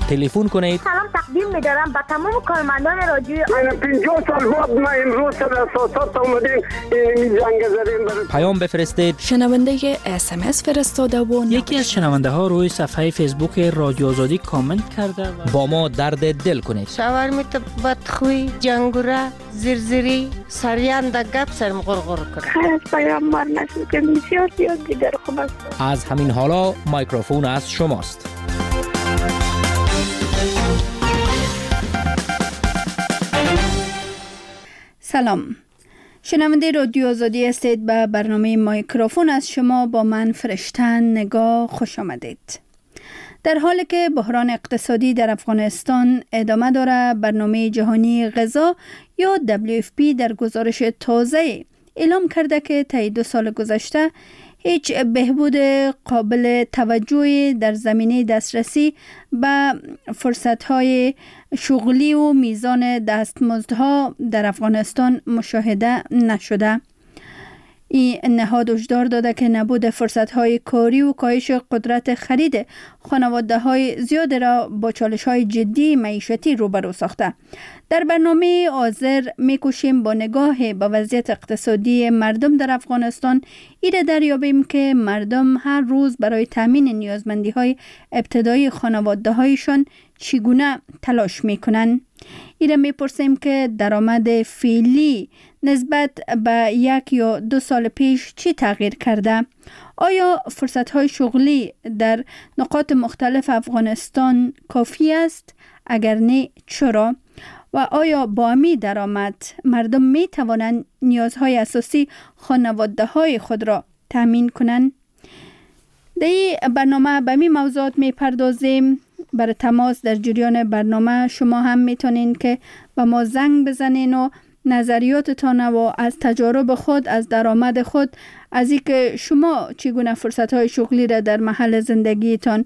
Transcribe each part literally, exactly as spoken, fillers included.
تلفن کنید. سلام تقدیم می‌دارم به تمام کارمندان رادیو. من پنجاه سال بعد ما امروز در اساسات اومدیم این جنگ زدیم. پیام بفرستید. شنونده اس ام اس فرستاده و یکی از شنونده ها روی صفحه فیسبوک رادیو آزادی کامنت کرده و با ما درد دل کنید. شاورمی تو بدخوی، جنگوره، زرزری، سریان در گپ سرم غرغر کنه. خیر از پیامبر نشد که بسیار زیاد دیگر خوب است. از همین حالا میکروفون از شماست. سلام، شنونده رادیو آزادی هستید. به برنامه میکروفون از شما با من فرشتن نگاه خوش آمدید. در حالی که بحران اقتصادی در افغانستان ادامه داره، برنامه جهانی غذا یا دبلیو اف پی در گزارش تازه اعلام کرده که طی دو سال گذشته هیچ بهبود قابل توجهی در زمینه دسترسی به فرصت‌های شغلی و میزان دستمزدها در افغانستان مشاهده نشده. این نهاد هشدار داده که نبود فرصت‌های کاری و کاهش قدرت خرید خانواده‌های زیاد را با چالش‌های جدی معیشتی روبرو ساخته. در برنامه حاضر می‌کوشیم با نگاه به وضعیت اقتصادی مردم در افغانستان ایره دریابیم که مردم هر روز برای تامین نیازمندی‌های ابتدایی خانواده‌هایشان چگونه تلاش می‌کنند. ایره می‌پرسیم که درآمد فعلی نسبت به یک یا دو سال پیش چی تغییر کرده؟ آیا فرصت‌های شغلی در نقاط مختلف افغانستان کافی است؟ اگر نه چرا؟ و آیا با می درآمد مردم می توانند نیازهای اساسی خانواده‌های خود را تامین کنند؟ در این برنامه به می موضوعات می پردازیم. برای تماس در جریان برنامه شما هم می تونین که به ما زنگ بزنین و نظریاتتان و از تجارب خود، از درآمد خود، از اینکه شما چگونه فرصت‌های شغلی را در محل زندگیتان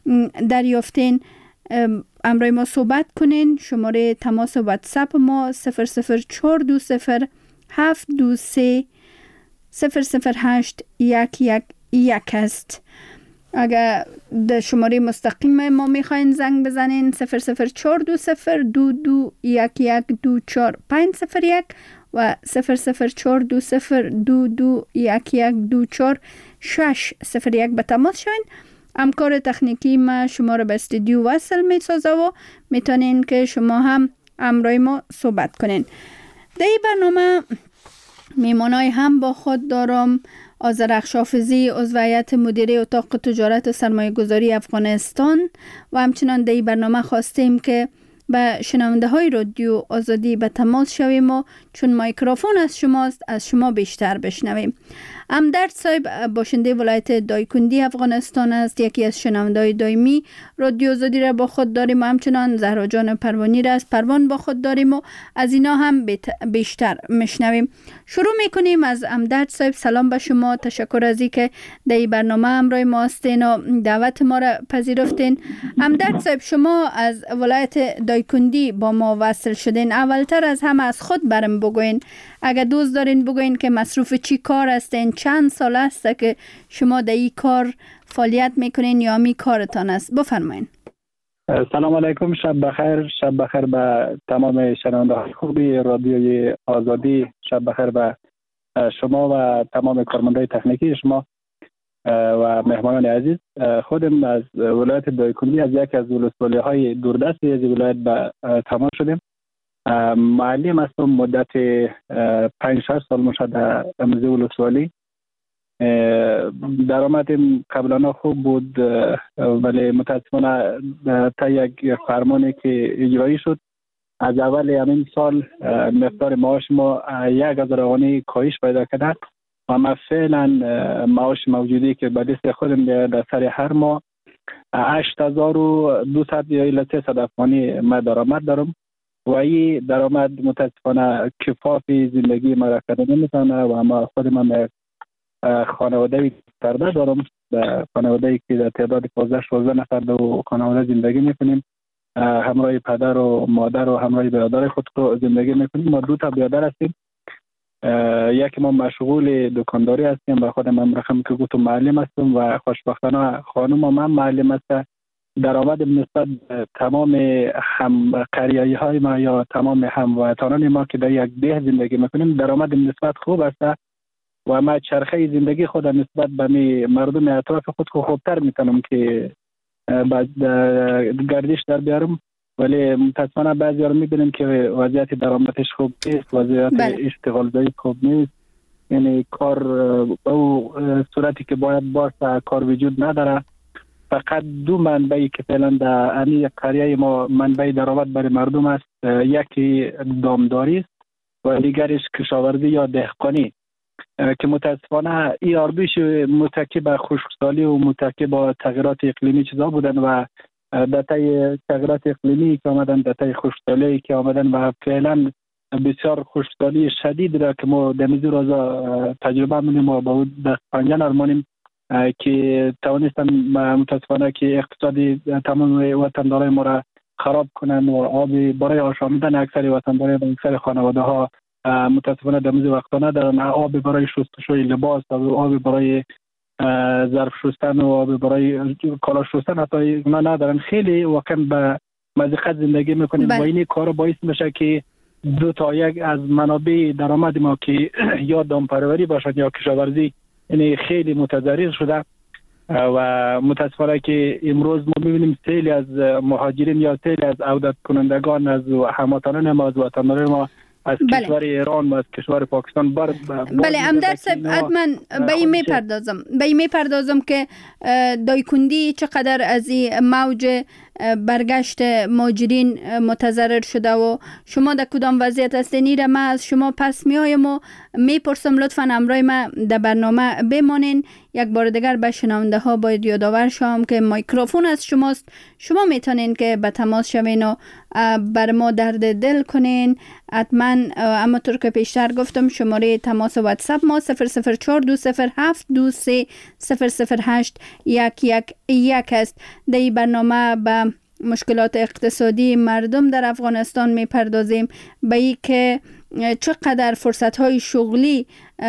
دریافتین امروی ما صحبت کنین. شماره تماس واتساپ ما صفر صفر چهار دو صفر هفت دو سه صفر صفر هشت یک یک یک است. اگر در شماره مستقیم ما میخواین زنگ بزنین صفر صفر چهار دو صفر دو دو یک یک دو چهار پنج صفر یک و صفر صفر چهار دو صفر دو دو یک یک دو چهار شش صفر یک به تماس شوین. همکار تکنیکی ما شما را به استودیو وصل می سازه و میتونین که شما هم همراه ما صحبت کنین. در این برنامه میمانای هم با خود دارم. آذرخش حافظی، عضو هیئت مدیره اتاق تجارت و سرمایه گذاری افغانستان، و همچنان در این برنامه خواستیم که به شنونده های رادیو آزادی به تماس شویم و چون میکروفون از شماست از شما بیشتر بشنویم. امدرد صاحب باشنده ولایت دایکندی افغانستان است، یکی از شنونده های دائمی رادیو آزادی را با خود داریم و همچنان زهرا جان پروانی را از پروان با خود داریم و از اینا هم بیشتر میشنویم. شروع میکنیم از امدرد صاحب. سلام به شما، تشکر از اینکه در این برنامه همراه ما هستین و دعوت ما را پذیرفتین. امدرد صاحب، شما از ولایت دایکندی با ما وصل شدین. اولتر از همه از خود برم بگوین، اگر دوست دارین بگوین که مصروف چی کار هستین، چند سال است که شما در این کار فعالیت میکنین یا می کارتان است؟ بفرمایین. سلام علیکم، شب بخیر. شب بخیر به تمام شنونده های خوبی رادیوی آزادی. شب بخیر به شما و تمام کارمندای تکنیکی شما و مهمانان عزیز. خودم از ولایت دایکندی، از یک از ولسوالی های دوردست از ولایت به تمام شدیم. معلم هستم، مدت پنج شش سال میشه در امروزی ولسوالی. درآمدم قبلا خوب بود ولی متاسفانه تا یک فرمانی که اجرایی شد از اول همین سال مقدار معاش ما یک هزار افغانی کاهش پیدا کرده و ما فعلا معاش موجودی که به دست خودم در سر هر ماه هشت هزار و دویست یا سیصد افغانی ما درآمد دارم و این درآمد متاسفانه کفاف زندگی ما را کرده نمیتونه و ما خودم هم خانواده پرده دارم. خانواده که در تعداد پانزده شانزده نفر دو خانواده زندگی میکنیم. همراه پدر و مادر و همراه برادر خود رو زندگی میکنیم. ما دو تا برادر هستیم. یکی ما مشغول دکانداری هستیم و خودم هم رقم که گفتم معلم هستم و خوشبختانه خانم هم معلم است. درآمد نسبت تمام هم قریایی های ما یا تمام هموطنان ما که در یک ده زندگی میکنیم درآمد نسبت خوب است و ما چرخه زندگی خود نسبت به مردم اطراف خود خوبتر میتونم که بعد گردش در بیارم، ولی متاسفانه بعضی ها رو میبینیم که وضعیت درآمدش خوب نیست، وضعیت اشتغال زایی خوب نیست، یعنی کار به او صورتی که باید باشه کار وجود نداره. فقط دو منبعی که فعلا در امی قریه ما منبع درآمد برای مردم است، یکی دامداری است و دیگرش کشاورزی یا دهقانی که متاسفانه این آربیش متکی به خشکسالی و متکی به تغییرات اقلیمی چیزا بودن و در طی تغییرات اقلیمی که آمدن در طی خشکسالی که آمدن و فعلا بسیار خشکسالی شدید را که ما در میزی روزا تجربه منیم و با او دست پنجه نرمانیم که توانستن متاسفانه که اقتصادی تمام وطندارای ما را خراب کنن و آب برای آشامیدن اکثر وطندارای و اکثر خانواده ها متاسفانه در میزی وقتا ندارن، آب برای شستشوی لباس و آب برای ظرف شستن و آب برای کالا شستن حتی اونا ندارن. خیلی واقعا به مضیقت زندگی میکنیم و این کار باعث میشه که دو تا یک از منابع درآمد ما که یا دامپروری باشد یا کشاورزی یعنی خیلی متضرر شده و متاسفانه که امروز ما میبینیم سیلی از مهاجرین یا سیلی از عودت کنندگان از هموطنان ما از وطنان ما از بله. کشور ایران و از کشور پاکستان بر بله امداد صاحب حتما به این میپردازم به این میپردازم که دایکندی چقدر از این موج برگشت مهاجرین متضرر شده و شما در کدام وضعیت هستین این را ما از شما پس میایم و میپرسم لطفا امرای ما در برنامه بمانین. یک بار دیگر به شنونده ها باید یادآور شوم که میکروفون از شماست، شما میتونین که به تماس شوین و بر ما درد دل کنین. حتما اما طور که پیشتر گفتم شماره تماس واتساپ ما صفر صفر چهار دو صفر هفت دو سه صفر صفر هشت یک یک یک است. در این برنامه به مشکلات اقتصادی مردم در افغانستان میپردازیم، به این که چقدر فرصت‌های شغلی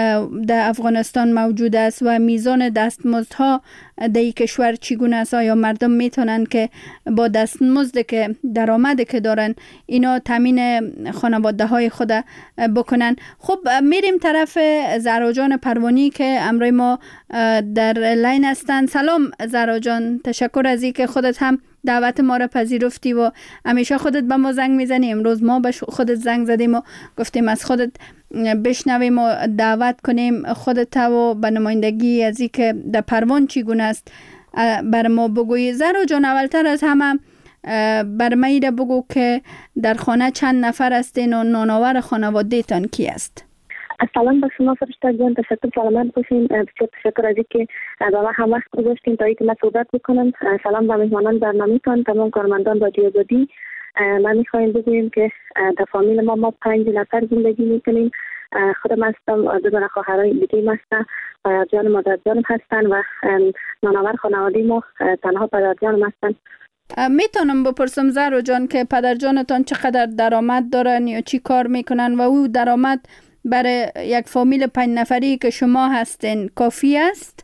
در افغانستان موجود است و میزان دستمزدها در این کشور چگونه است. آیا مردم میتونن که با دستمزد که درآمدی که دارن اینا تامین خانواده های خود بکنن؟ خب میریم طرف زهرا جان پروانی که امروز ما در لاین هستن. سلام زهرا جان، تشکر از اینکه خودت هم دعوت ما را پذیرفتی و همیشه خودت به ما زنگ میزنی. امروز ما به خودت زنگ زدیم و گفتیم از خودت بشنویم و دعوت کنیم خودت و به نمایندگی از این که در پروان چگونه است بر ما بگویی. زهرا جان اولتر از همه بر ما ایره بگو که در خانه چند نفر هستین و نانآور خانواده تان کی است؟ سلام به شما فرشته جان، تشکر سلامت باشین. بسیار تشکر از اینکه با ما هم وقت گذاشتین تا اینکه من صحبت بکنم. سلام به مهمانان برنامه‌تان، تمام کارمندان رادیو آزادی. من میخوایم بگویم که در فامیل ما ما پنج نفر زندگی میکنیم. خودم هستم، دو تا خواهرای دیگه هستن، پدر جان مادر جانم هستن و نانآور خانواده ما تنها پدر جانم هستن. میتونم بپرسم زهرا جان که پدر جانتان چقدر درآمد دارن یا چی کار میکنن و او درآمد برای یک فامیل پنج نفری که شما هستین کافی است؟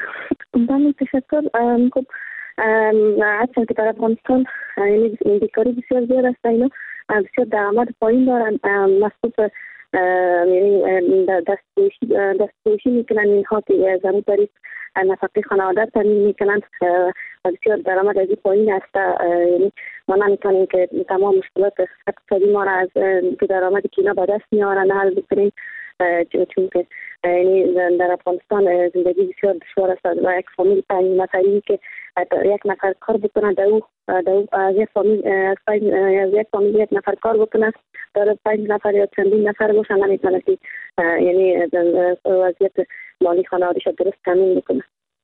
بله تشکر. خب اصلا که در افغانستان یعنی بیکاری بسیار زیاد است، اینا بسیار درآمد پایین دارن، مصروف یعنی دستپوشی دستپوشی میکنن اینها که ضرور دارید نفقه خانواده تامین میکنن و بسیار درآمد از این پایین است. یعنی ما نمیتونیم که تمام مشکلات اقتصادی ما را از درآمدی که اینا به دست میارن حل بکنیم، چون که یعنی در افغانستان زندگی بسیار دشوار است و یک فامیل پنج نفری که یک نفر کار بکنه در او از یک فامیل از یک فامیل یک نفر کار بکنه در پنج نفر یا چندین نفر باشن نمیتونه که یعنی وضعیت مالی خانواده‌اش درست تامین بکنه.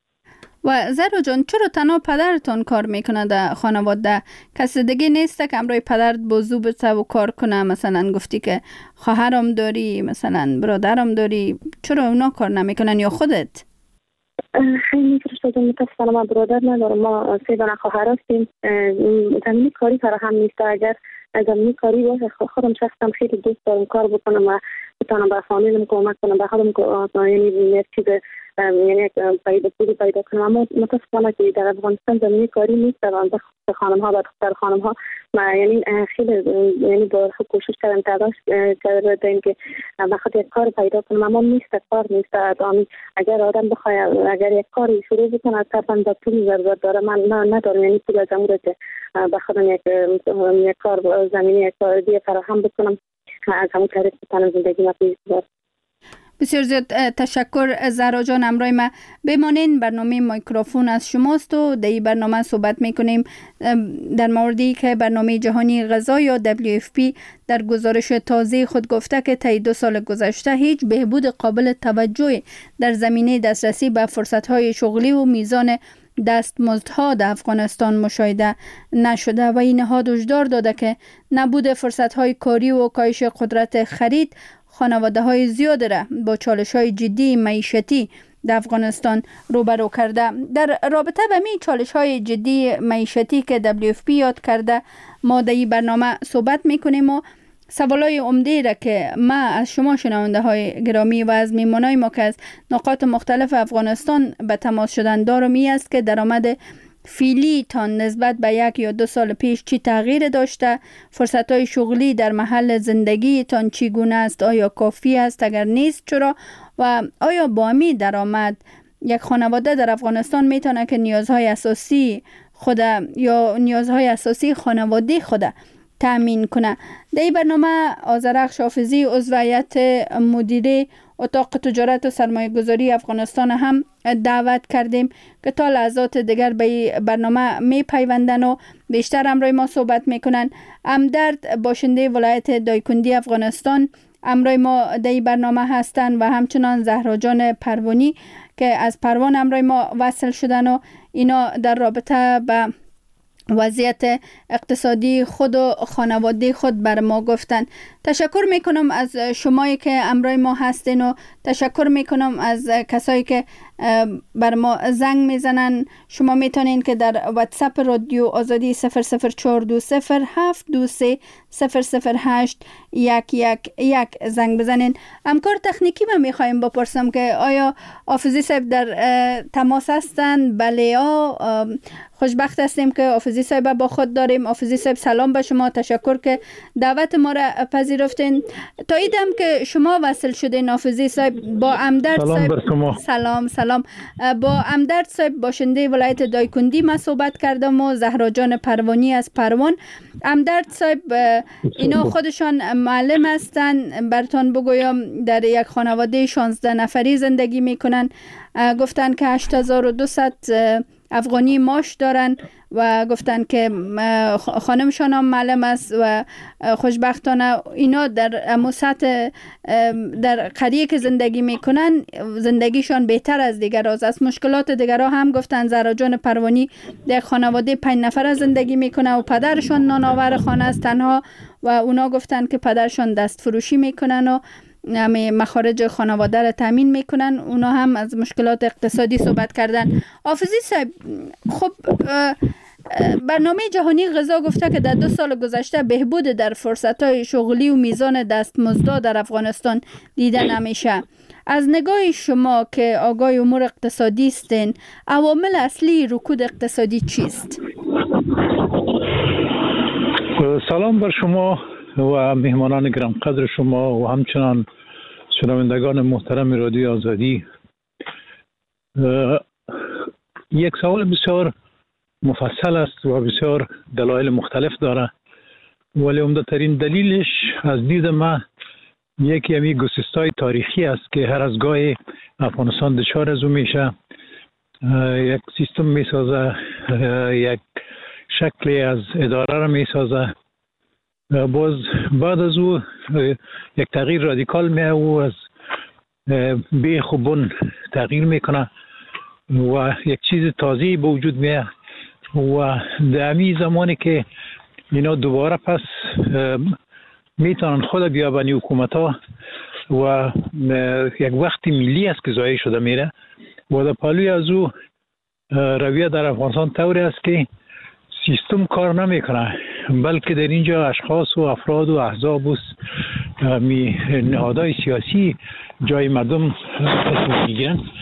و زهرا جان چرا تنها پدرتان کار میکنه در خانواده؟ کسی دیگه نیست که امروی پدرت بازو بسه و کار کنه؟ مثلا گفتی که خواهرم داری، مثلا برادرم داری، چرا اونا کار نمیکنن یا خودت؟ خیلی فرشته جان متاسفانه ما برادر ندارم، ما سه دانه خواهر هستیم. زمینی کاری فراهم نیست. اگر زمینی کاری باشه خودم شخصا خیلی دوست دارم کار بکنم و بتونم به فامیلم کمک کنم، به خودم یعنی چیز یعنی پیدا پولی پیدا کنم. اما متاسفانه که در افغانستان زمینه کاری نیست و خانم ها و دختر خانم ها یعنی خیلی یعنی با کوشش کردن تلاش کردن که بخاطر یک کار پیدا کنم، اما نیست، کار نیست. اگر آدم بخواد اگر یک کاری شروع بکنه طبعا با پول ضرورت داره. من ندارم یعنی پول از امور که بخوام یک یک کار زمینه یک کار دیگه فراهم بکنم از همون طریق بتونم زندگی ما پیش ببرم. بسیار زیاد تشکر زهرا جان. همراه ما بمانین. برنامه مایکروفون از شماست و در این برنامه صحبت میکنیم در موردی که برنامه جهانی غذا یا دبلیو اف پی در گزارش تازه خود گفته که طی دو سال گذشته هیچ بهبود قابل توجه در زمینه دسترسی به فرصت‌های شغلی و میزان دستمزدها در افغانستان مشاهده نشده و این نهاد هشدار داده که نبود فرصت‌های کاری و کاهش قدرت خرید خانواده های زیاد را با چالش های جدی معیشتی در افغانستان روبرو کرده. در رابطه با می چالش های جدی معیشتی که دبلیو اف پی یاد کرده ما در این برنامه صحبت میکنیم و سوالای عمده را که ما از شما شنونده های گرامی و از میمانای ما که از نقاط مختلف افغانستان به تماس شدن دارم این است که درآمد فعلی تان نسبت به یک یا دو سال پیش چی تغییر داشته؟ فرصت‌های شغلی در محل زندگی تان چگونه است؟ آیا کافی است؟ اگر نیست چرا؟ و آیا با همین درآمد یک خانواده در افغانستان میتونه که نیازهای اساسی خود یا نیازهای اساسی خانواده خود تأمین کنه؟ در این برنامه آذرخش حافظی عضو هیئت مدیره اتاق تجارت و سرمایه گذاری افغانستان هم دعوت کردیم که تا لحظات دیگر به برنامه می پیوندن و بیشتر همراه ما صحبت میکنن. امدرد باشنده ولایت دایکندی افغانستان همراه ما در این برنامه هستن و همچنان زهرا جان پروانی که از پروان همراه ما وصل شدن و اینا در رابطه به وضعیت اقتصادی خود و خانواده خود بر ما گفتن. تشکر میکنم از شمایی که همراه ما هستین و تشکر میکنم از کسایی که بر ما زنگ میزنن. شما میتونین که در واتساپ رادیو آزادی صفر صفر چهار دو صفر هفت دو سه صفر صفر هشت یک یک یک زنگ بزنین. همکار تکنیکی من میخوایم بپرسم که آیا حافظی صاحب در تماس هستن؟ بله ها، خوشبخت هستیم که حافظی صاحب با خود داریم. حافظی صاحب سلام به شما، تشکر که دعوت ما را پذیرفتین. تا ایدم که شما وصل شدین حافظی صاحب با امدرد صاحب سلام سلام با امدرد صاحب باشنده ولایت دایکندی ما صحبت کردم و زهرا جان پروانی از پروان. امدرد صاحب اینا خودشان معلم هستن، براتون بگویم در یک خانواده شانزده نفری زندگی میکنن. گفتن که هشت هزار و دویست افغانی معاش دارن و گفتن که خانمشان هم معلم است و خوشبختانه اینا در مسطح در قریه که زندگی میکنن زندگیشان بهتر از دیگر است. مشکلات دیگر هم گفتن. زهرا جان پروانی در خانواده پنج نفر زندگی میکنه و پدرشان نانآور خانه است تنها و اونا گفتن که پدرشان دست فروشی میکنن و همه مخارج خانواده را تامین میکنن. اونا هم از مشکلات اقتصادی صحبت کردن. حافظی صاحب، خب برنامه جهانی غذا گفته که در دو سال گذشته بهبود در فرصت‌های شغلی و میزان دستمزدها در افغانستان دیده نمیشه. از نگاه شما که آگاه امور اقتصادی هستین، عوامل اصلی رکود اقتصادی چیست؟ سلام بر شما و مهمانان گرم قدر شما و همچنان شنوندگان محترم رادیو آزادی. یک سوال بسیار مفصل است و بسیار دلایل مختلف داره، ولی عمده ترین دلیلش از دید من یکی همی گسستای تاریخی است که هر از گاهی افغانستان دچار از اون میشه. یک سیستم میسازه، یک شکلی از اداره را میسازه، باز بعد از او یک تغییر رادیکال میه و از بیخ و بن تغییر میکنه و یک چیز تازه‌ای به وجود میه و در همی زمانی که اینا دوباره پس میتونن خود بیابانی حکومت ها و یک وقتی ملی است که ضایع شده میره و در پالوی از او رویه در افغانستان طوری است که سیستم کار نمیکنه، بلکه در اینجا اشخاص و افراد و احزاب و نهادهای سیاسی جای مردم تصمیم میگیرن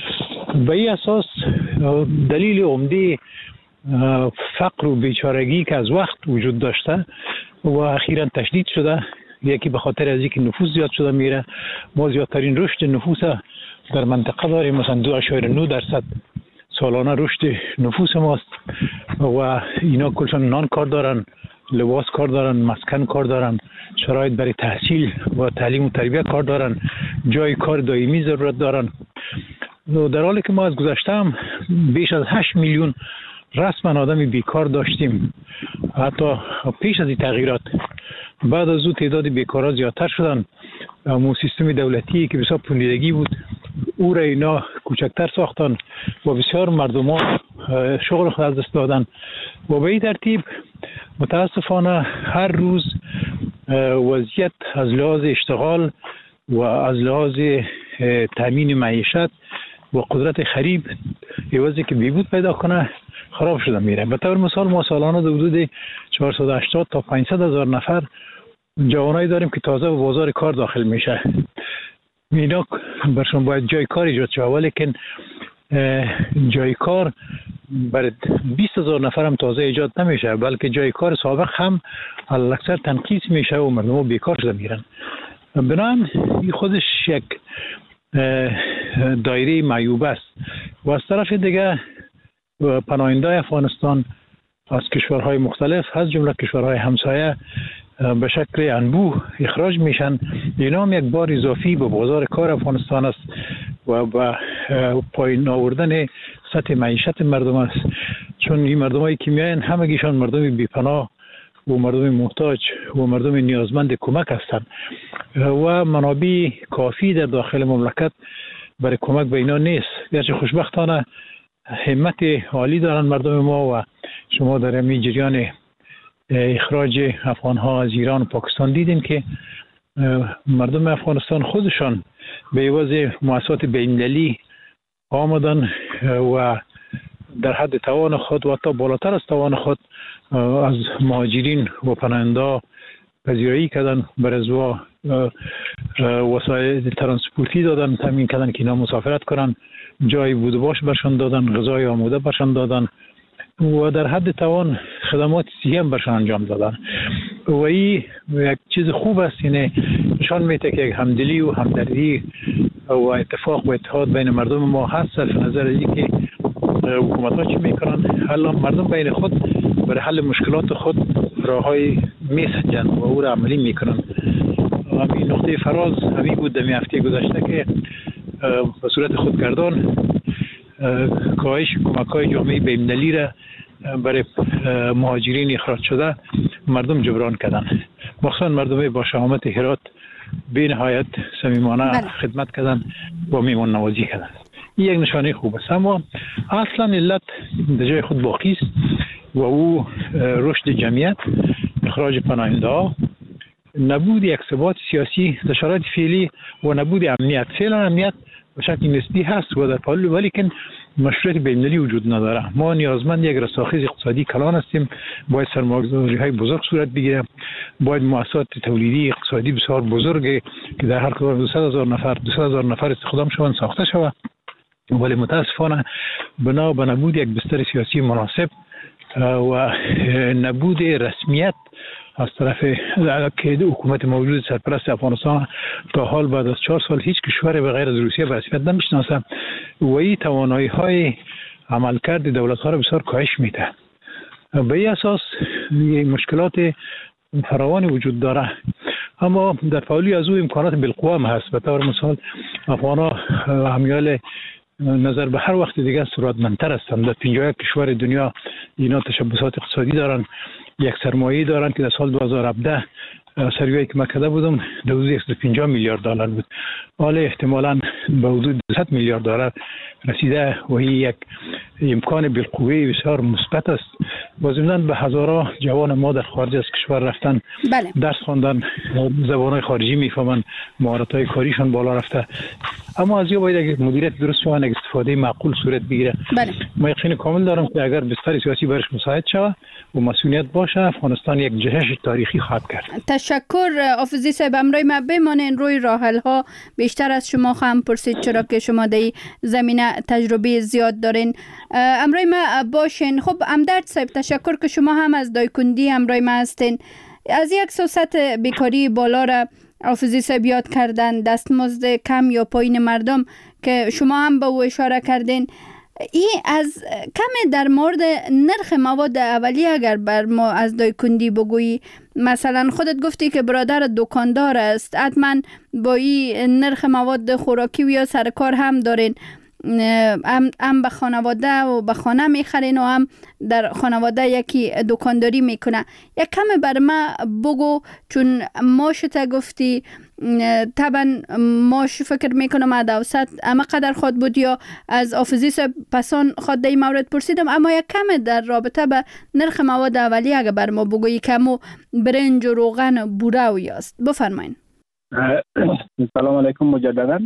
به این اساس دلیل عمده فقر و بیچارگی که از وقت وجود داشته و اخیراً تشدید شده، یکی به خاطر از اینکه نفوس زیاد شده میره. ما زیادترین رشد نفوس در منطقه داریم، مثلا دو اشاره نه درصد سالانه رشد نفوس ماست و اینا کلشان نان کار دارن، لباس کار دارن، مسکن کار دارن، شرایط برای تحصیل و تعلیم و تربیت کار دارن، جای کار دائمی ضرورت دارن. در حالی که ما از گذشته بیش از هشت میلیون رسما آدم بیکار داشتیم، حتی پیش از این تغییرات بعد از او تعداد بیکارا زیادتر شدن. اما سیستم دولتی که بسیار پولیدگی بود او را اینا کوچکتر ساختن و بسیار مردم ها شغل خود از دست دادن و به این ترتیب متاسفانه هر روز وضعیت از لحاظ اشتغال و از لحاظ تامین معیشت و قدرت خرید عوضی که بیبود پیدا کنه خراب شده میره. به طور مثال ما سالانه در حدود چهارصد و هشتاد تا پانصد هزار نفر جوانایی داریم که تازه به بازار کار داخل میشه. اینا برشون باید جای کار ایجاد شود، ولیکن جای کار برای بیست هزار نفر هم تازه ایجاد نمیشه، بلکه جای کار سابق هم اکثر تنقیص میشه و مردم بیکار شده میرن. بنابراین این خودش یک دایره معیوب است و از طرف دیگه پناهندگان افغانستان از کشورهای مختلف از جمله کشورهای همسایه به شکل انبوه اخراج میشن. اینا هم یک بار اضافی به بازار کار افغانستان است و به پایین آوردن سطح معیشت مردم است، چون این مردمایی که میاین همگیشان مردم بیپناه و مردم محتاج و مردم نیازمند کمک هستند و منابع کافی در داخل مملکت برای کمک به اینا نیست. گرچه خوشبختانه همت عالی دارن مردم ما و شما در همین جریان اخراج افغان ها از ایران و پاکستان دیدین که مردم افغانستان خودشان به عوض مؤسسات بین‌المللی آمدن و در حد توان خود و حتی بالاتر از توان خود از مهاجرین و پناهنده پذیرایی کردن، بر از وسایل ترانسپورتی دادن، تامین کردن که اینا مسافرت کنن، جای بود و باش برشان دادن، غذای آماده برشان دادن و در حد توان خدمات صحی هم برشان انجام دادن و این یک چیز خوب است. یعنی نشان میده که یک همدلی و همدردی و اتفاق و اتحاد بین مردم ما هست، صرف نظر از اینکه حکومت ها چی میکنن. حالا مردم بین خود برای حل مشکلات خود راههای میسنجن و او را عملی میکنن. همین نقطه فراز همین بود در هفته گذشته که به صورت خودگردان کاهش کمک‌های جامعه بین‌المللی را برای مهاجرین اخراج شده مردم جبران کردن. مخصوصا مردم با شهامت هرات به نهایت صمیمانه خدمت کردن و میهمان نوازی کردن. این یک نشانه خوب است، اما اصلا علت در جای خود باقی است و او رشد جمعیت، اخراج پناهنده‌ها، نبود یک ثبات سیاسی در شرایط فعلی و نبود امنیت. فعلا امنیت به شکل نسبی هست و در پال، ولیکن مشروعیت بین‌المللی وجود نداره. ما نیازمند یک رساخیز اقتصادی کلان هستیم، باید سرمایه‌گذاری‌های بزرگ صورت بگیره، باید مؤسسات تولیدی اقتصادی بسیار بزرگ که در هر کدام دویست هزار نفر دویست هزار نفر استخدام شوند ساخته شود، ولی متاسفانه بنا به نبود یک بستر سیاسی مناسب و نبود رسمیت از طرف که حکومت موجود سرپرست افغانستان تا حال بعد از چهار سال هیچ کشور به غیر از روسیه به رسمیت نمیشناسه و این توانایی های عملکرد دولت ها را بسیار کاهش میده. به این اساس مشکلات فراوانی وجود داره، اما در پاولی از او امکانات بالقوه هم هست. به طور مثال افغان ها همیال نظر به هر وقت دیگه ثروتمندتر هستند. در پنجاه و یک کشور دنیا اینا تشبسات اقتصادی دارن، یک سرمایه دارن که در سال دو هزار و هفده سروی که مکده بودم در حدود صد و پنجاه میلیارد دلار بود، حالا احتمالاً به حدود دویست میلیارد دلار رسیده و این یک امکان بالقوه بسیار مثبت است. با ضمن به هزارها جوان ما در خارج از کشور رفتن، بله. درس خواندن، زبان‌های خارجی میفهمن، مهارت‌های کاریشون بالا رفته. اما از این باید یک مدیریت درست و یک استفاده معقول صورت بگیره. بله. ما یقین کامل دارم که اگر بستر سیاسی برش مساعد شود و مسئولیت باشه، افغانستان یک جهش تاریخی خواهد کرد. تشکر آفزی صاحب. امروی ما بمانین روی راحل ها بیشتر از شما خواهم پرسید، چرا که شما در زمینه تجربه زیاد دارین. امروی ما باشین. خب امدرد صاحب، تشکر که شما هم از دایکندی امروی ما هستین. از یک سوست بیکاری بالا را آفزی صاحب یاد کردن، دستمزد کم یا پایین مردم که شما هم به او اشاره کردین. این از کم در مورد نرخ مواد اولیه اگر بر ما از دایکندی بگویی، مثلا خودت گفتی که برادر دکاندار است، حتما با این نرخ مواد خوراکی و یا سرکار هم دارین، هم, هم به خانواده و به خانه میخرین و هم در خانواده یکی دکانداری میکنه. یک کم بر ما بگو، چون ماشت گفتی طبعا ماش فکر میکنم از اوسط اما قدر خود بود یا از آفزی صاحب پسان خود در این مورد پرسیدم، اما یک کم در رابطه به نرخ مواد اولیه اگر بر ما بگویی، کمو برنج و روغن بوره و یاست. بفرمایین. سلام علیکم مجددا.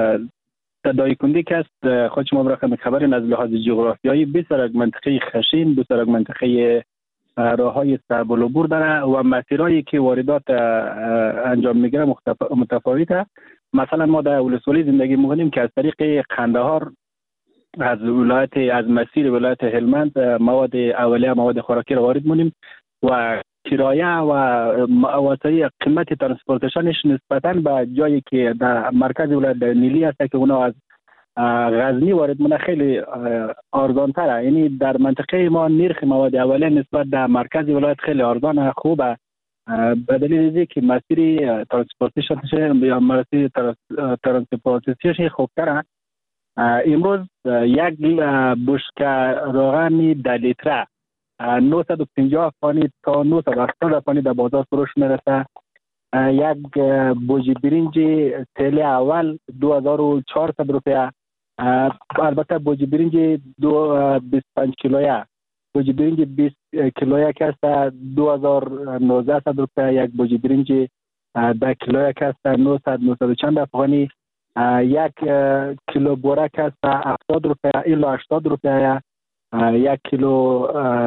دایکندی که است خود شما برای خبر از لحاظ جغرافیایی بسیار از منطقه خشین، بسیار از منطقه راه های صعب العبور داره و مسیرهایی که واردات انجام میگیره متفاوته. مثلا ما در ولسوالی زندگی میکنیم که از طریق قندهار از ولایت از مسیر ولایت هلمند مواد اولیه مواد خوراکی رو وارد مونیم و کرایه و واسه قیمت ترانسپورتیشنش نسبتاً به جایی که در مرکز ولایت نیلی هست که اونا از غزنی وارد مونه خیلی ارزان تره. یعنی در منطقه ما نرخ مواد اولیه نسبت در مرکز ولایت خیلی ارزان خوبه، به دلیل اینکه مسیر ترانسپورتیشنش یا مسیر ترانسپورتیشنش خوبتره. امروز یک بشکه روغن ده لیتره نهصد و پنجاه افغانی تا نهصد و هفتاد افغانی در بازار فروش میرسه. یک بوجی برنج تیل اول دو هزار و چهارصد روپیه، البته بوجی برنج دو بیست و پنج کیلویه، بوجی برنج بیست کیلویه که است دو هزار و نوزده روپیه، یک بوجی برنج ده کیلویه که است نهصد نهصد چند افغانی، یک کیلو بوره که است هفتاد روپیه الی هشتاد روپیه، یک کیلو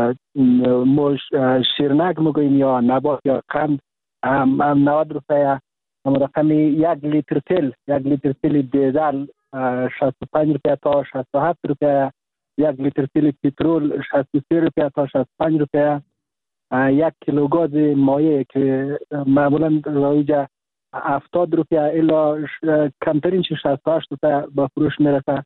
موش شیرنگ مگویم یا نبات یا قند نود روپیه. رقمی یک لیتر تیل یک لیتر تیل دیزل شصت و پنج روپیه تا شصت و هفت روپیه، یک لیتر تیل پترول شصت و سه روپیه تا شصت و پنج روپیه، یک کیلو گاز مایع که معمولا رایج هفتاد روپیه الی کمترین شصت و هشت روپیه به فروش میرسه.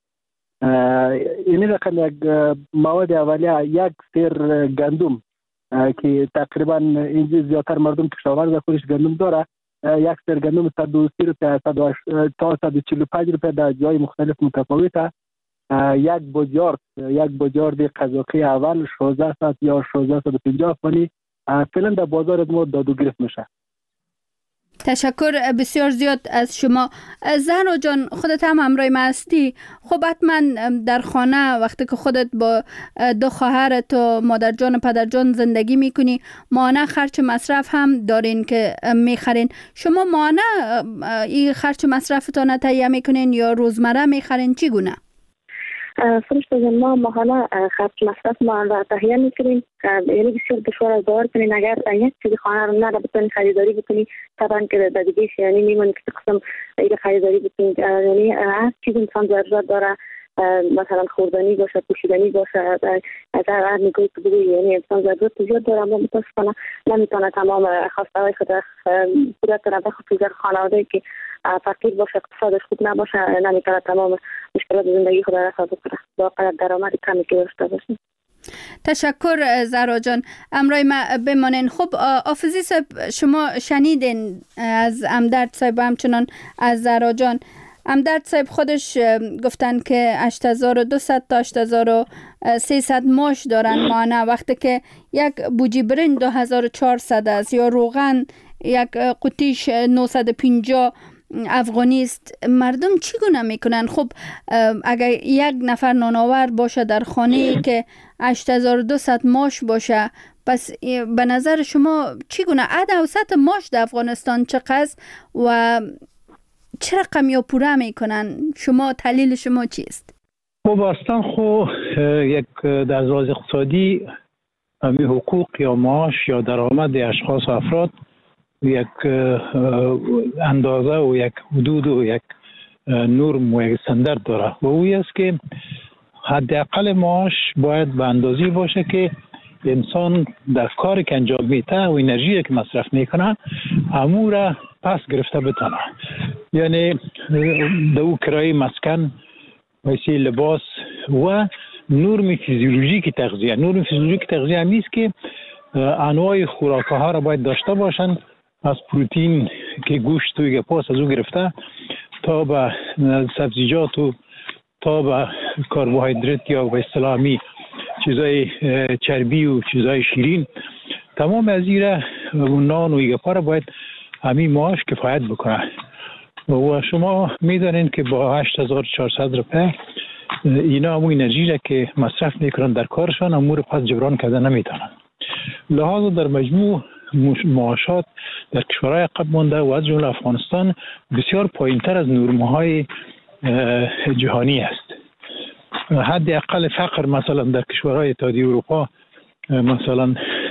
این رقم یک مواد اولیه، یک سیر گندم که تقریبا اینجا زیادتر مردم کشاورز خودش گندم داره، یک سیر گندم صد و سی روپیه تا صد و چهل و پنج روپیه در جای مختلف متفاوته. یک بوجارد یک بوجارد قزاقی اول شانزده صد یا شانزده صد و پنجاه افغانی فعلا در بازار ما داد و گرفت میشه. تشکر بسیار زیاد از شما. زهرا جان، خودت هم همراه ما هستی. خب حتما در خانه وقتی که خودت با دو خواهرت و مادر جان و پدر جان زندگی میکنی، مانع خرچ مصرف هم دارین که میخرین. شما مانع این خرچ مصرفتان تهیه میکنین یا روزمره میخرین؟ چی گونه؟ فرشته جان، ما ماهانه خرج مصرف ما را تهیه میکنیم. یعنی بسیار دشوار از باور کنین اگر یک چیز خانه رو نه بتونی خریداری بکنی، طبعا که در دیگه یعنی میمونه که قسم این خریداری بکنید. یعنی هر چیز انسان ضرورت داره، مثلا خوردنی باشه، پوشیدنی باشه، اگر هر نگاهی که بگویی یعنی انسان ضرورت زیاد داره، اما متاسفانه نمیتونه تمام خواسته های خود پورا کنه. بخصوص خانواده که فقیر باشه، اقتصادش خوب نباشه، نمیتونه تمام مشکلات زندگی خود را رفع بکنه با قدر درآمد کمی که داشته باشه. تشکر زهرا جان، امرای ما بمانین. خب آفزی صاحب، شما شنیدین از امدرد صاحب همچنان از زهرا جان. امدرد صاحب خودش گفتن که هشت هزار و دویست تا هشت هزار و سیصد ماش دارن مانع، وقتی که یک بوجی برنج دو هزار و چهارصد است یا روغن یک قوطیش نهصد و پنجاه افغانی است. مردم چیگونه میکنن؟ خب اگر یک نفر نانآور باشه در خانه که هشت هزار و دویست ماش باشه، پس به نظر شما چیگونه عد اوسط ماش در افغانستان چقدر و چه رقم یا پوره میکنن؟ شما تحلیل شما چیست؟ وابستن خو یک در لحاظ اقتصادی امی حقوق یا معاش یا درآمد اشخاص و افراد یک اندازه و یک حدود و یک نرم و یک استاندارد داره و اوی است که حداقل معاش باید به اندازی باشه که انسان در کاری که انجام میده و انرژی که مصرف میکنه همو را پس گرفته بتونه. یعنی دو کرایه مسکن، ویسی لباس و نرم فیزیولوژیک تغذیه. نرم فیزیولوژیک تغذیه همیست که انواع خوراک ها را باید داشته باشند، از پروتئین که گوشت و گپاس از او گرفته تا به سبزیجات و تا به کربوهیدرات یا به اصطلاح می چیزای چربی و چیزای شیرین، تمام از ایره و نان و گپا را باید همین معاش کفایت بکنه. و شما میدانید که با هشت هزار و چهارصد روپیه اینا همون انرژی را که مصرف میکنن در کارشان امور پس جبران کرده نمیتونن. لحاظ در مجموع معاشات در کشورهای عقب مانده و از جمله افغانستان بسیار پایینتر از نرم‌های جهانی است. حداقل فقر مثلا در کشورهای اتحادیه اروپا مثلا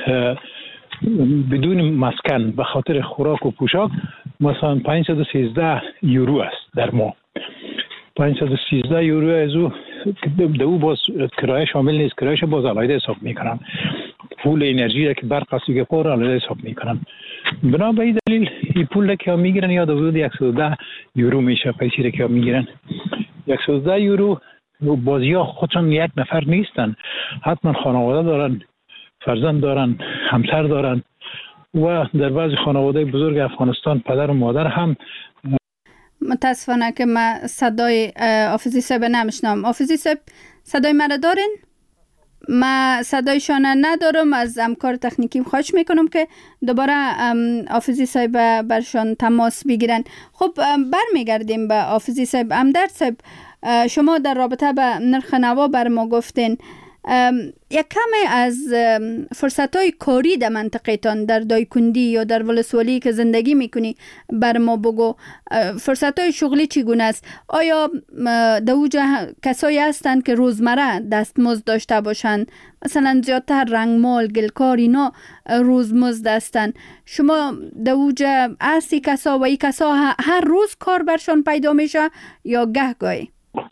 بدون مسکن به خاطر خوراک و پوشاک مثلا پانصد و سیزده یورو است در ماه. پانصد و سیزده یورو از او دو باز کرایه شامل نیست، کرایهش باز علاوه حساب میکنن، پول انرژی را که برق است که پر علاوه حساب میکنن. بنا به این دلیل این پول را که میگیرن یا حدود صد و ده یورو میشه پیسی را که میگیرن. صد و ده یورو بازیا خودشان یک نفر نیستن، حتما خانواده دارن، فرزند دارن، همسر دارن و در بعضی خانواده بزرگ افغانستان پدر و مادر هم. متاسفانه که من صدای آفیزی صاحب نمیشنم. آفیزی صاحب صدای مرا دارین؟ من صدایشان ندارم. از همکار تکنیکیم خواهش میکنم که دوباره آفیزی صاحب برشان تماس بگیرن. خب برمیگردیم به آفیزی صاحب. امدرد صاحب، شما در رابطه به نرخ نوا بر ما گفتین. یک کمی از فرصت‌های کاری در منطقه‌تان در دایکندی یا در ولسوالی که زندگی میکنی بر ما بگو. فرصت‌های شغلی چگونه است؟ آیا در اوجا کسایی هستند که روزمره دستمزد داشته باشند؟ مثلا زیادتر رنگمال، گلکار اینا روزمزد هستند. شما در اوجا هستی کسا و ای کسا هر روز کار برشان پیدا میشه یا گهگاهی؟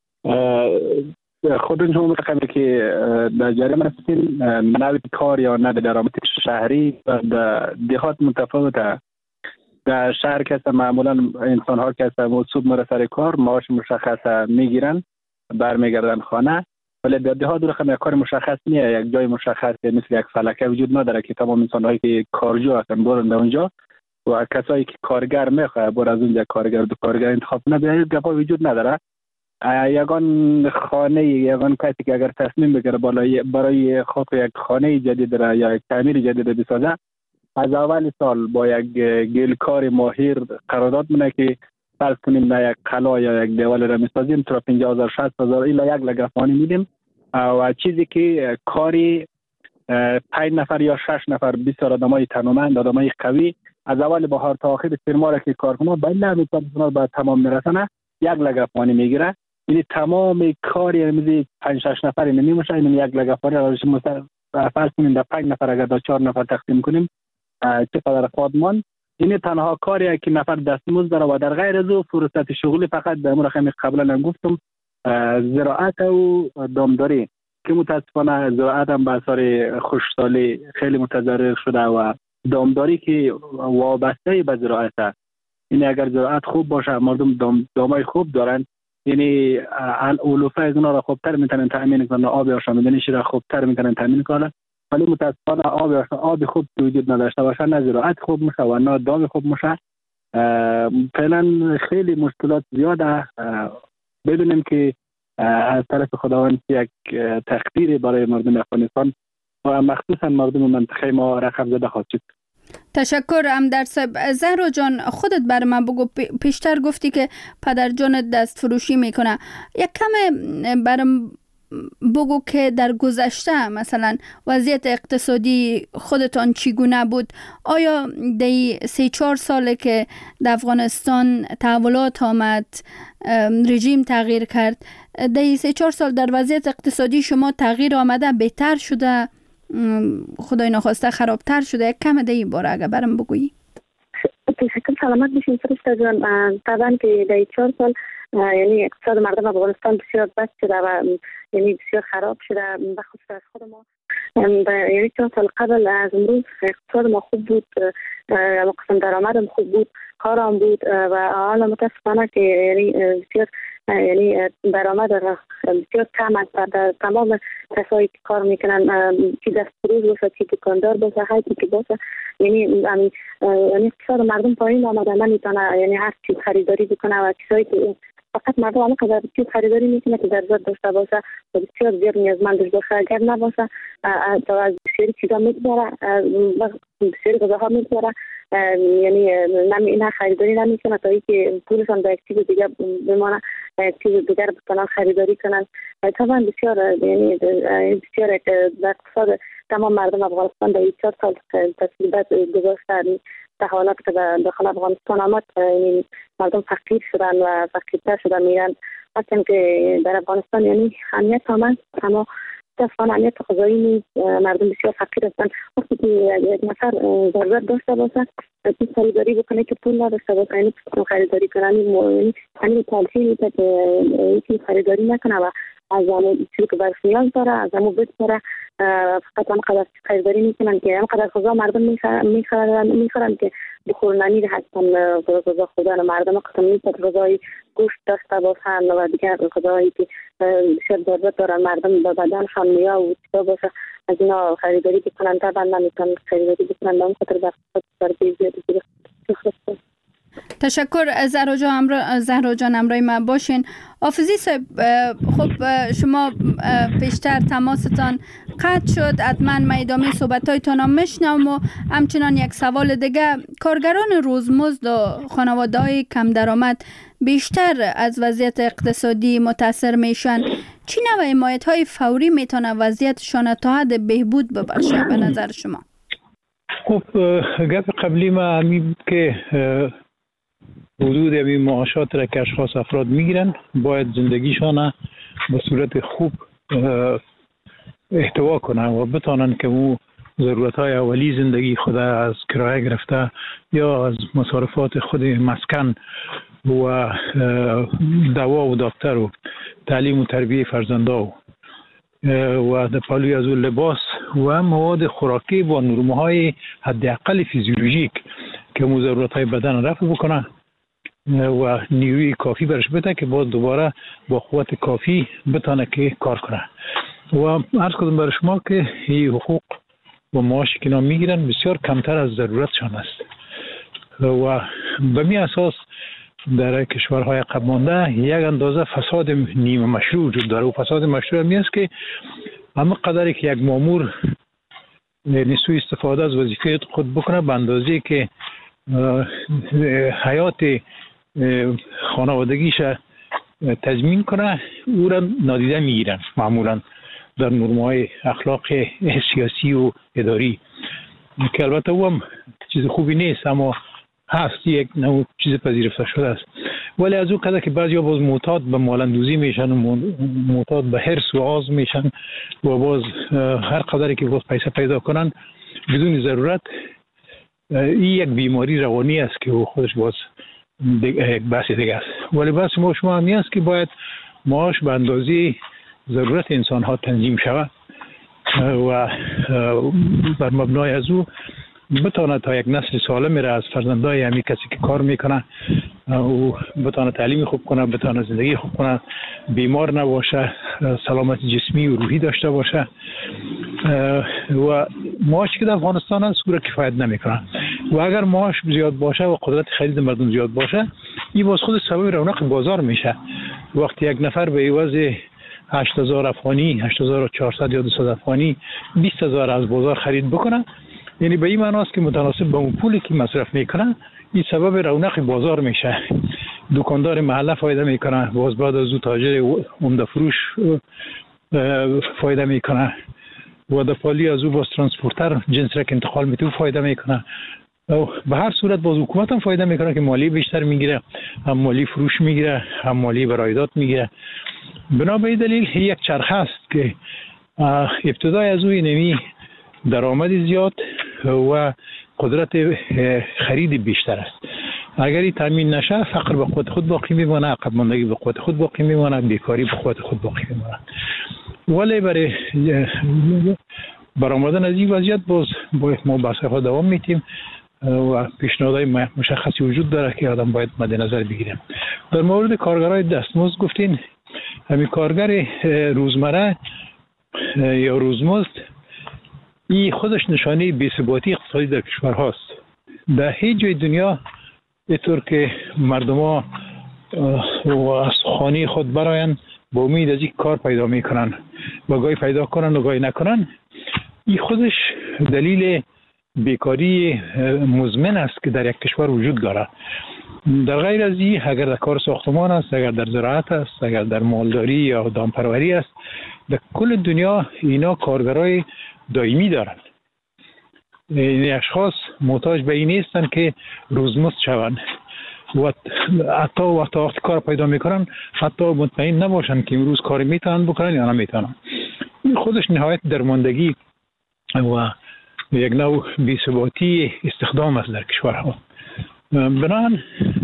خودتون شما متقبل که در جریان هستین منابع کار یا نه درآمد شهری و در دهات متفاوته. در شهر که معمولا انسان ها که صبح میره سر کار معاش مشخص میگیرن برمیگردن خانه، ولی در دهات رقم کار مشخص نیست، یک جای مشخص مثل یک فلکه وجود نداره که تمام انسان هایی که کارجو هستن برن در اونجا و کسایی که کارگر میخواه بر از اونجا کارگر دو کارگر انتخاب کنه گپا وجود نداره. یگان خانه یگان کسی که اگر تصمیم بگیره برای برای خود یک خانه جدید را یا یک تعمیر جدید بسازه، از اول سال با یک گلکار ماهر قرارداد مونه که فرض کنیم در یک قلا یا یک دیوال را میسازیم تا پنجاه هزار شصت هزار الا یک لگه فانی میدیم و چیزی که کاری پنج نفر یا شش نفر بسیار آدمای تنومند، آدمای قوی از اول بهار تا آخر فرما را که کار کنه باید نمی پرسنال با تمام میرسنه یک لگه فانی میگیره. یعنی تمام کاری یعنی پنج شش نفر نمیشه، این یک لگه فانی را فرض کنیم در پنج نفر اگر در چهار نفر تقسیم کنیم چقدر خودمان. این تنها کاری که نفر دستمزد داره و در غیر از او فرصت شغلی فقط در مورد همین قبلا هم گفتم زراعت و دامداری که متاسفانه زراعت هم به اثر خشکسالی خیلی متضرر شده و دامداری که وابسته به زراعت است. یعنی اگر زراعت خوب باشه مردم دام دامای خوب دارن، یعنی علوفه از اونا را خوبتر میتونن تامین کنن، آب آشامیدنیش را خوبتر میتونن تامین کنن، ولی متاسفانه آب آب خوب وجود نداشته باشه نه زراعت خوب میشه و نه دام خوب میشه. فعلا خیلی مشکلات زیاده. بدونیم که از طرف خداوند یک تقدیر برای مردم افغانستان و مخصوصا مردم منطقه ما رقم زده خواهد شد. تشکر امدرد صاحب. زهرا جان خودت بر من بگو، پیشتر گفتی که پدر جانت دست فروشی میکنه. یک کم برم بگو که در گذشته مثلا وضعیت اقتصادی خودتان چگونه بود؟ آیا دی سه چهار ساله که در افغانستان تحولات آمد، رژیم تغییر کرد، دی سه چهار سال در وضعیت اقتصادی شما تغییر آمده، بهتر شده، خدای نخواسته خرابتر شده؟ یک کم دی باره اگه برم بگویی. تشکر، سلامت بشین فرشته جان. طبعا که در چهار سال یعنی اقتصاد مردم افغانستان بسیار بد شده و یعنی بسیار خراب شده. بخصوص از خود ما یعنی چهار سال قبل از امروز اقتصاد ما خوب بود، قسم درآمدم خوب بود، کارم بود و حالا متاسفانه که یعنی بسیار یعنی درآمد بسیار کم است در تمام کسایی که کار میکنن، چی دست فروش باشه، چی دکاندار باشه، هر کی که باشه، یعنی یعنی اقتصاد مردم پایین آمده، نمیتونه یعنی هر چیز خریداری بکنه و چیزایی که فقط مردم همه قدر چیز خریداری میکنه که ضرورت داشته باشه و بسیار زیاد نیازمندش باشه. اگر نباشه از بسیاری چیزا میگذره، بسیاری غذاها میگذره، یعنی نه خریداری نمیکنه تا اینکه پولشان به یک چیز دیگه بمانه، یک چیز دیگر بکنن خریداری کنن. طبعا بسیار یعنی بسیار در اقتصاد تمام مردم افغانستان در این چهار سال تسلیبت گذاشته. تحولات که در داخل افغانستان آمد، یعنی مردم فقیر شدن و فقیرتر شدن میرن. مثلا که در افغانستان یعنی امنیت آمد، اما متاسفانه امنیت غذایی نیست، مردم بسیار فقیر هستند. وقتی که یک نفر ضرورت داشته باشه چیز خریداری بکنه که پول نداشته باشه، یعنی خریداری کنن، یعنی همین تلخی میده که یکی خریداری نکنه و از همون چیزی که برش نیاز داره از همون بسپره، فقط هم قدر خریداری میکنن که هم قدر غذا مردم میخورن میخورن که بخورنانی هستن. غذا خودن مردم قسم نیست غذای گوشت داشته باشن و دیگر غذایی که بسیار ضرورت دارن مردم به بدنشان میا و چیزا باشه، از اینا خریداری بکنن. طبعا نمیتونن خریداری بکنن، به اون خاطر در خود زیادی بکنن. تشکر زهرا جان، امرا زهرا جان امرای ما باشین. حافظی صاحب، خب شما پیشتر تماستان قطع شد، حتما ما ادامه صحبتایتان هم میشنوم و همچنان یک سوال دیگه، کارگران روزمزد و خانواده‌های کم درآمد بیشتر از وضعیت اقتصادی متاثر میشن، چی نوع حمایت‌های فوری میتونه وضعیتشان تا حد بهبود ببخشه به نظر شما؟ خب گپ قبلی ما همین بود که حدود همین معاشات را که اشخاص افراد میگیرن باید زندگیشان به صورت خوب احتوا کنن و بتانن که اون ضرورت های اولی زندگی خود از کرایه گرفته یا از مصارفات خود مسکن و دوا و دکتر و تعلیم و تربیه فرزندا و در پالوی از لباس و مواد خوراکی با نرمه های حداقل فیزیولوژیک که اون ضرورت های بدن رفع بکنه و نیروی کافی برش بده که باز دوباره با قوت کافی بتانه که کار کنه. و عرض کردم برای شما که این حقوق و معاشی که اینا میگیرن بسیار کمتر از ضرورتشان است و به می اساس در کشورهای عقب مانده یک اندازه فساد نیمه مشروع وجود داره و فساد مشروع می است که اما قدری که یک مامور نیسوی استفاده از وظیفه خود بکنه به اندازه که حیات خانوادگیش تضمین کنه او را نادیده میگیرن معمولا در نرم‌های اخلاق سیاسی و اداری که البته او هم چیز خوبی نیست اما هست، یک نوع چیز پذیرفته شده است. ولی از او قدر که بعضی ها باز معتاد به مالندوزی میشن و معتاد به حرص و آز میشن و باز هر قدری که باز پیسه پیدا کنن بدون ضرورت، این یک بیماری روانی است که او خودش باز یک بحث دیگه است. ولی بحث ما شما همی است که باید معاش به اندازه ضرورت انسان ها تنظیم شود و بر مبنای از او بتانه تا یک نسل سالم را از فرزندای همی کسی که کار میکنه او بتانه تعلیم خوب کنه، بتانه زندگی خوب کنه، بیمار نباشه، سلامت جسمی و روحی داشته باشه و معاشی که در افغانستان هست او را کفایت نمیکنه و اگر معاش زیاد باشه و قدرت خرید مردم زیاد باشه این باز خود سبب رونق بازار میشه. وقتی یک نفر به عوض هشت هزار افغانی، هشت هزار و چهارصد یا دویست افغانی بیست هزار از بازار خرید بکنه، یعنی به این معناست که متناسب با اون پولی که مصرف میکنه این سبب رونق بازار میشه. دکاندار محله فایده میکنه، باز بعد از او تاجر عمده فروش فایده میکنه و در پالی از او باز ترانسپورتر جنس را که انتقال میده فایده میکنه. به هر صورت باز حکومت هم فایده میکنه که مالی بیشتر میگیره، هم مالی فروش میگیره، هم مالی برایدات میگیره. بنا به دلیل یک چرخه است که ابتدای از اوی نمی درآمد زیاد و قدرت خرید بیشتر است. اگر این تامین نشه فقر به قوت خود باقی میمونه، عقب ماندگی به قوت خود باقی میمونه، بیکاری به قوت خود باقی میمونه. ولی برای برآمدن از این وضعیت باز باید ما بحث‌ها دوام میتیم و پیشنهادهای مشخصی وجود داره که آدم باید مد نظر بگیریم. در مورد کارگرای دستمزد گفتین، همین کارگر روزمره یا روزمزد این خودش نشانه بی‌ثباتی اقتصادی در کشور هاست. در هیچ جای دنیا اینطور که مردم ها از خانه خود براین با امید از یک کار پیدا میکنن و گاهی پیدا کنن و گاهی نکنن، این خودش دلیل بیکاری مزمن است که در یک کشور وجود داره. در غیر از این اگر در کار ساختمان است، اگر در زراعت است، اگر در مالداری یا دامپروری است، در کل دنیا اینا کارگرای دائمی دارند. این اشخاص محتاج به این نیستند که روزمزد شوند و حتی وقت وقت کار پیدا میکنن حتی مطمئن نباشن که امروز کار میتونن بکنن یا نمیتونن. این خودش نهایت درماندگی و یک نوع بی‌ثباتی استخدام است در کشورها. بنابراین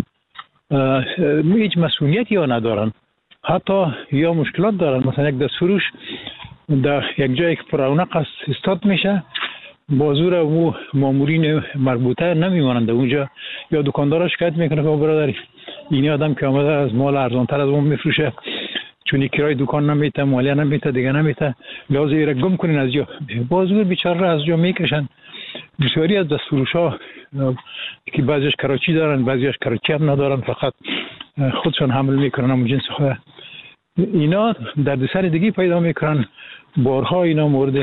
هیچ مسئولیتی ها ندارن، حتی یا مشکلات دارن. مثلا یک دست فروش در یک جایی که پررونق است استاد میشه، با زور او مامورین مربوطه نمیمانند اونجا، یا دکاندارا شکایت میکنه که برادر این آدم که آمده از مال ارزانتر از اون میفروشه، چون کرای دکان نمیته، مالیه نمیته، دیگه نمیته، لازم ایره گم کنین از جا. با زور بیچاره از جا میکشن. بسیاری از دست فروش ها که بعضیش کراچی دارن، بعضیش کراچی هم ندارن، فقط خودشان حمل میکنن همون جنس خود، اینا دردسر دیگه پیدا میکنن. بارها اینا مورد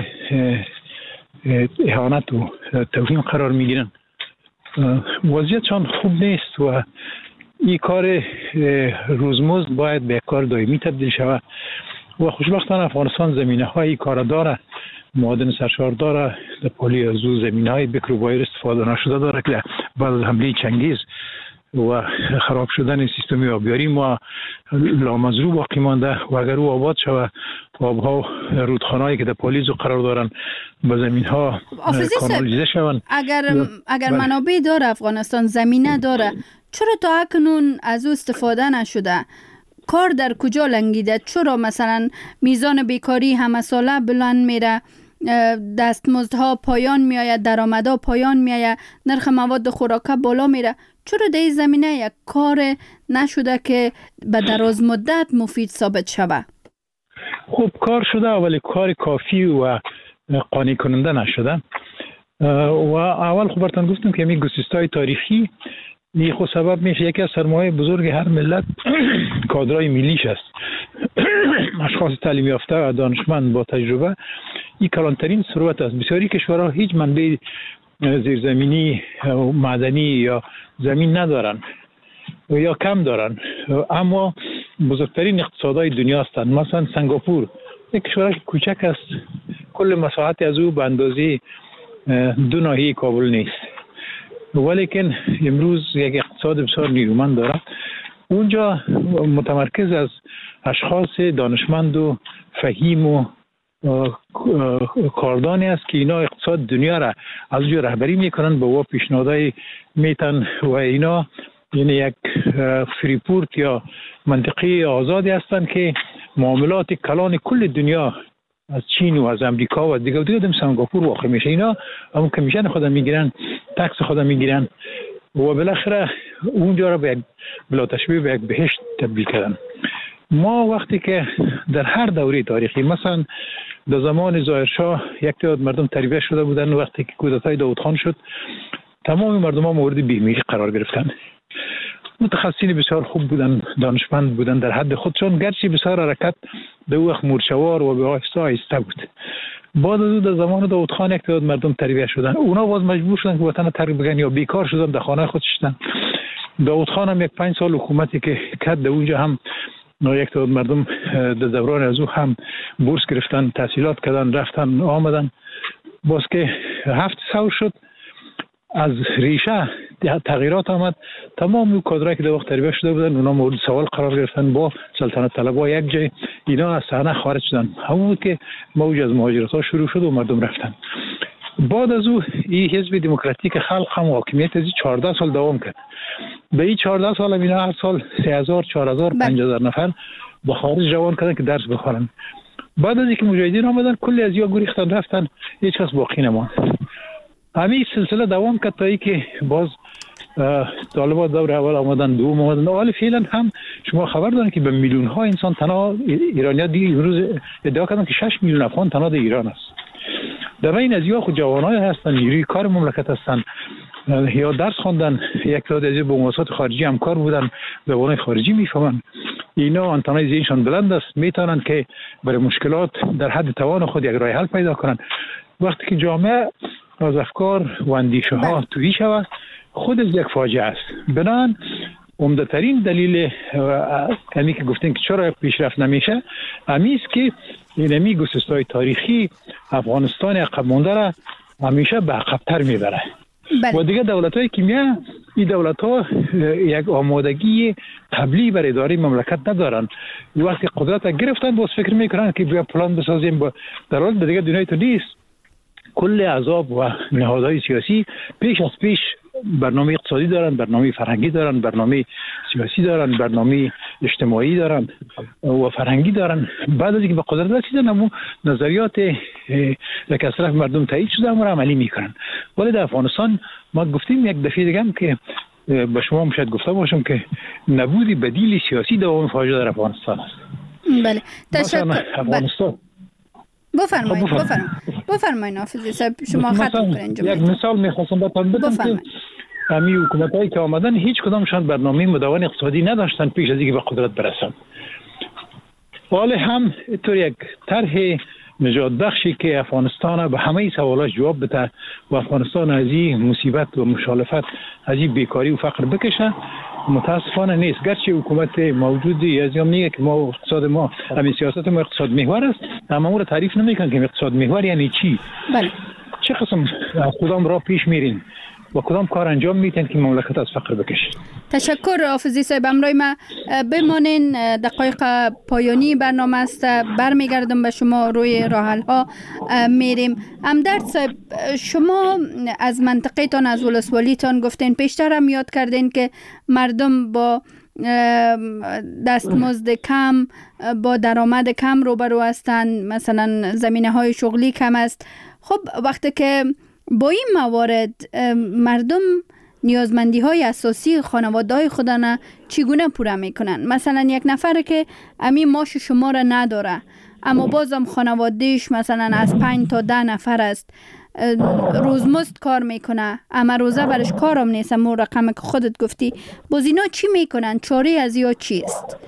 اهانت و توهین قرار میگیرن. وضعیتشان خوب نیست و این کار روزمزد باید به کار دائمی تبدیل شود و خوشبختانه افغانستان زمینه های کار داره، معادن سرشار داره، در پالی از او زمینه های بکر و بایر استفاده نشده داره که بعد از حمله چنگیز و خراب شدن سیستم آبیاری ما لامزرو باقی مانده و اگر او آباد شود آبها رودخانه‌ای که در پالیزو قرار دارن به زمین‌ها کانالیزه شوند. اگر اگر منابع داره افغانستان، زمینه داره، چرا تا اکنون از او استفاده نشده؟ کار در کجا لنگیده؟ چرا مثلا میزان بیکاری همه ساله بلند میره، دستمزدها پایان میآید، درآمدها پایان میآید، نرخ مواد خوراکه بالا میره؟ چرا در این زمینه یک کار نشده که به دراز مدت مفید ثابت شود؟ خب کار شده ولی کار کافی و قانع کننده نشده. و اول خب براتون گفتم که همین گسستای تاریخی این خود سبب میشه یکی از سرمایه بزرگ هر ملت کادرای ملیش است. اشخاص تعلیم یافته و دانشمند با تجربه این کلانترین ثروت است. بسیاری کشورها هیچ منبع زیرزمینی و معدنی یا زمین ندارن یا کم دارن، اما بزرگترین اقتصادهای دنیا هستند. مثلا سنگاپور یک کشور کوچک است، کل مساحت از او به اندازه دو ناحیه کابل نیست، ولیکن امروز یک اقتصاد بسیار نیرومند داره. اونجا متمرکز از اشخاص دانشمند و فهیم و کاردانی است که اینا اقتصاد دنیا را از اونجا رهبری میکنن، به او پیشنهادهای میتن و اینا یعنی یک فریپورت یا منطقه آزادی هستند که معاملات کلان کل دنیا از چین و از امریکا و دیگه دیگه دم سنگاپور واقع میشه. اینا همون کمیشن خودم میگیرن، تکس خودم میگیرن و بالاخره اونجا را به بلا تشبیه به یک بهشت تبدیل کردن. ما وقتی که در هر دوره تاریخی، مثلا در زمان ظاهرشاه یک تعداد مردم تربیت شده بودن، وقتی که کودتای داود خان شد تمام مردم ها مورد بیمیری قرار گرفتن. متخصصین بسیار خوب بودن، دانشمند بودن در حد خودشون، گرچه بسیار حرکت به وقت مورچوار و به آهسته آهسته بود. بعد از در زمان داود خان یک تعداد مردم تربیت شدن، اونا باز مجبور شدن که وطن ترک بگن یا بیکار شدن در خانه خودشون. داود خان هم یک پنج سال حکومتی که کرد اونجا هم نه یک تعداد مردم در دوران از او هم بورس گرفتن، تحصیلات کردن، رفتن آمدن. باز که هفت سال شد از ریشه تغییرات آمد. تمام اون کادرایی که در وقت تربیت شده بودن اونا مورد سوال قرار گرفتن، با سلطنت طلبها یک جای اینا از صحنه خارج شدن. همون که موج از مهاجرت ها شروع شد و مردم رفتن. بعد از او این حزب دموکراتیک خلق هم حاکمیت از چهارده سال دوام کرد. به این چهارده سال هم اینا هر سال سه هزار، چهار هزار، پنج هزار نفر به خارج روان کردن که درس بخوانن. بعد از اینکه مجاهدین آمدن کلی از یا گریختن رفتن، هیچ کس باقی نماند. همین سلسله دوام کرد تا اینکه باز طالبان دور اول آمدن، دوم آمدن. حالا فعلا هم شما خبر دارین که به میلیون ها انسان تنها ایرانی‌ها دیگه امروز ادعا کردن که شش میلیون افغان تنها در ایران است. در بین از یا خود جوانای هستن، نیروی کار مملکت هستن، یا درس خواندن، یک تعداد از با مؤسسات خارجی همکار بودن، زبان خارجی میفهمن. اینا آنتنای ذهنشان بلند است، میتونن که برای مشکلات در حد توان خود یک راه حل پیدا کنن. وقتی که جامعه از افکار و اندیشه ها تویی شود، خود از یک فاجعه است. بنابراین عمده ترین دلیل همین که گفتین که چرا پیشرفت نمیشه، همین است که اینمی گسستای تاریخی افغانستان عقب مونده را همیشه به عقب‌تر میبره. بله. و دیگه دولت‌های کیمیا این دولت‌ها یک آمادگی قبلی برای اداره مملکت ندارن. وقتی قدرت را گرفتن باز فکر میکنن که بیا پلان بسازیم، با در حال دیگه دنیای تو نیست. کل احزاب و نهادهای سیاسی پیش از پیش برنامه اقتصادی دارن، برنامه فرهنگی دارن، برنامه سیاسی دارن، برنامه اجتماعی دارن و فرهنگی دارن. بعد از اینکه به قدرت رسیدن همون نظریات یک از طرف مردم تایید شده هم را عملی میکنن. ولی در افغانستان ما گفتیم یک دفعه دیگه هم که به شما هم شاید گفته باشم که نبود بدیل سیاسی دوام فاجعه در افغانستان است. بله، تشکر. افغانستان بفرمایید بفرمایید بفرمایید حافظی صاحب، شما ختم کنین جمله. یک مثال میخواستم بهتون بدم که همین حکومتایی که آمدن هیچ کدامشان برنامه مداوم اقتصادی نداشتن پیش از اینکه به قدرت برسن. حالا هم اینطور یک طرح نجات بخشی که افغانستان به همه سوالات جواب بده و افغانستان از این مصیبت و مشالفت، از این بیکاری و فقر بکشه، متاسفانه نیست. گرچه حکومت موجودی از هم میگه که ما اقتصاد ما همین سیاست ما اقتصاد محور است، اما اون رو تعریف نمیکنن که اقتصاد محور یعنی چی. بله. چه قسم از کدام راه پیش میرین و کدام کار انجام میتین که مملکت از فقر بکشه. تشکر حافظی صاحب. امروی ما بمانین، دقایق پایانی برنامه است، برمیگردم به شما، روی راه حل ها میریم. امدرد صاحب، شما از منطقه تان، از ولسوالی تان گفتین، پیشتر هم یاد کردین که مردم با دستمزد کم، با درآمد کم روبرو هستند، مثلا زمینه های شغلی کم است. خب وقتی که با این موارد مردم نیازمندی های اساسی خانواده های خودن چگونه پوره میکنن؟ مثلا یک نفر که همین معاش شما را نداره اما بازم خانوادهش مثلا از پنج تا ده نفر است، روزمزد کار میکنه، اما روزه برش کارم نیست، اما رقم که خودت گفتی، باز اینا چی میکنن؟ چاره از یا چیست؟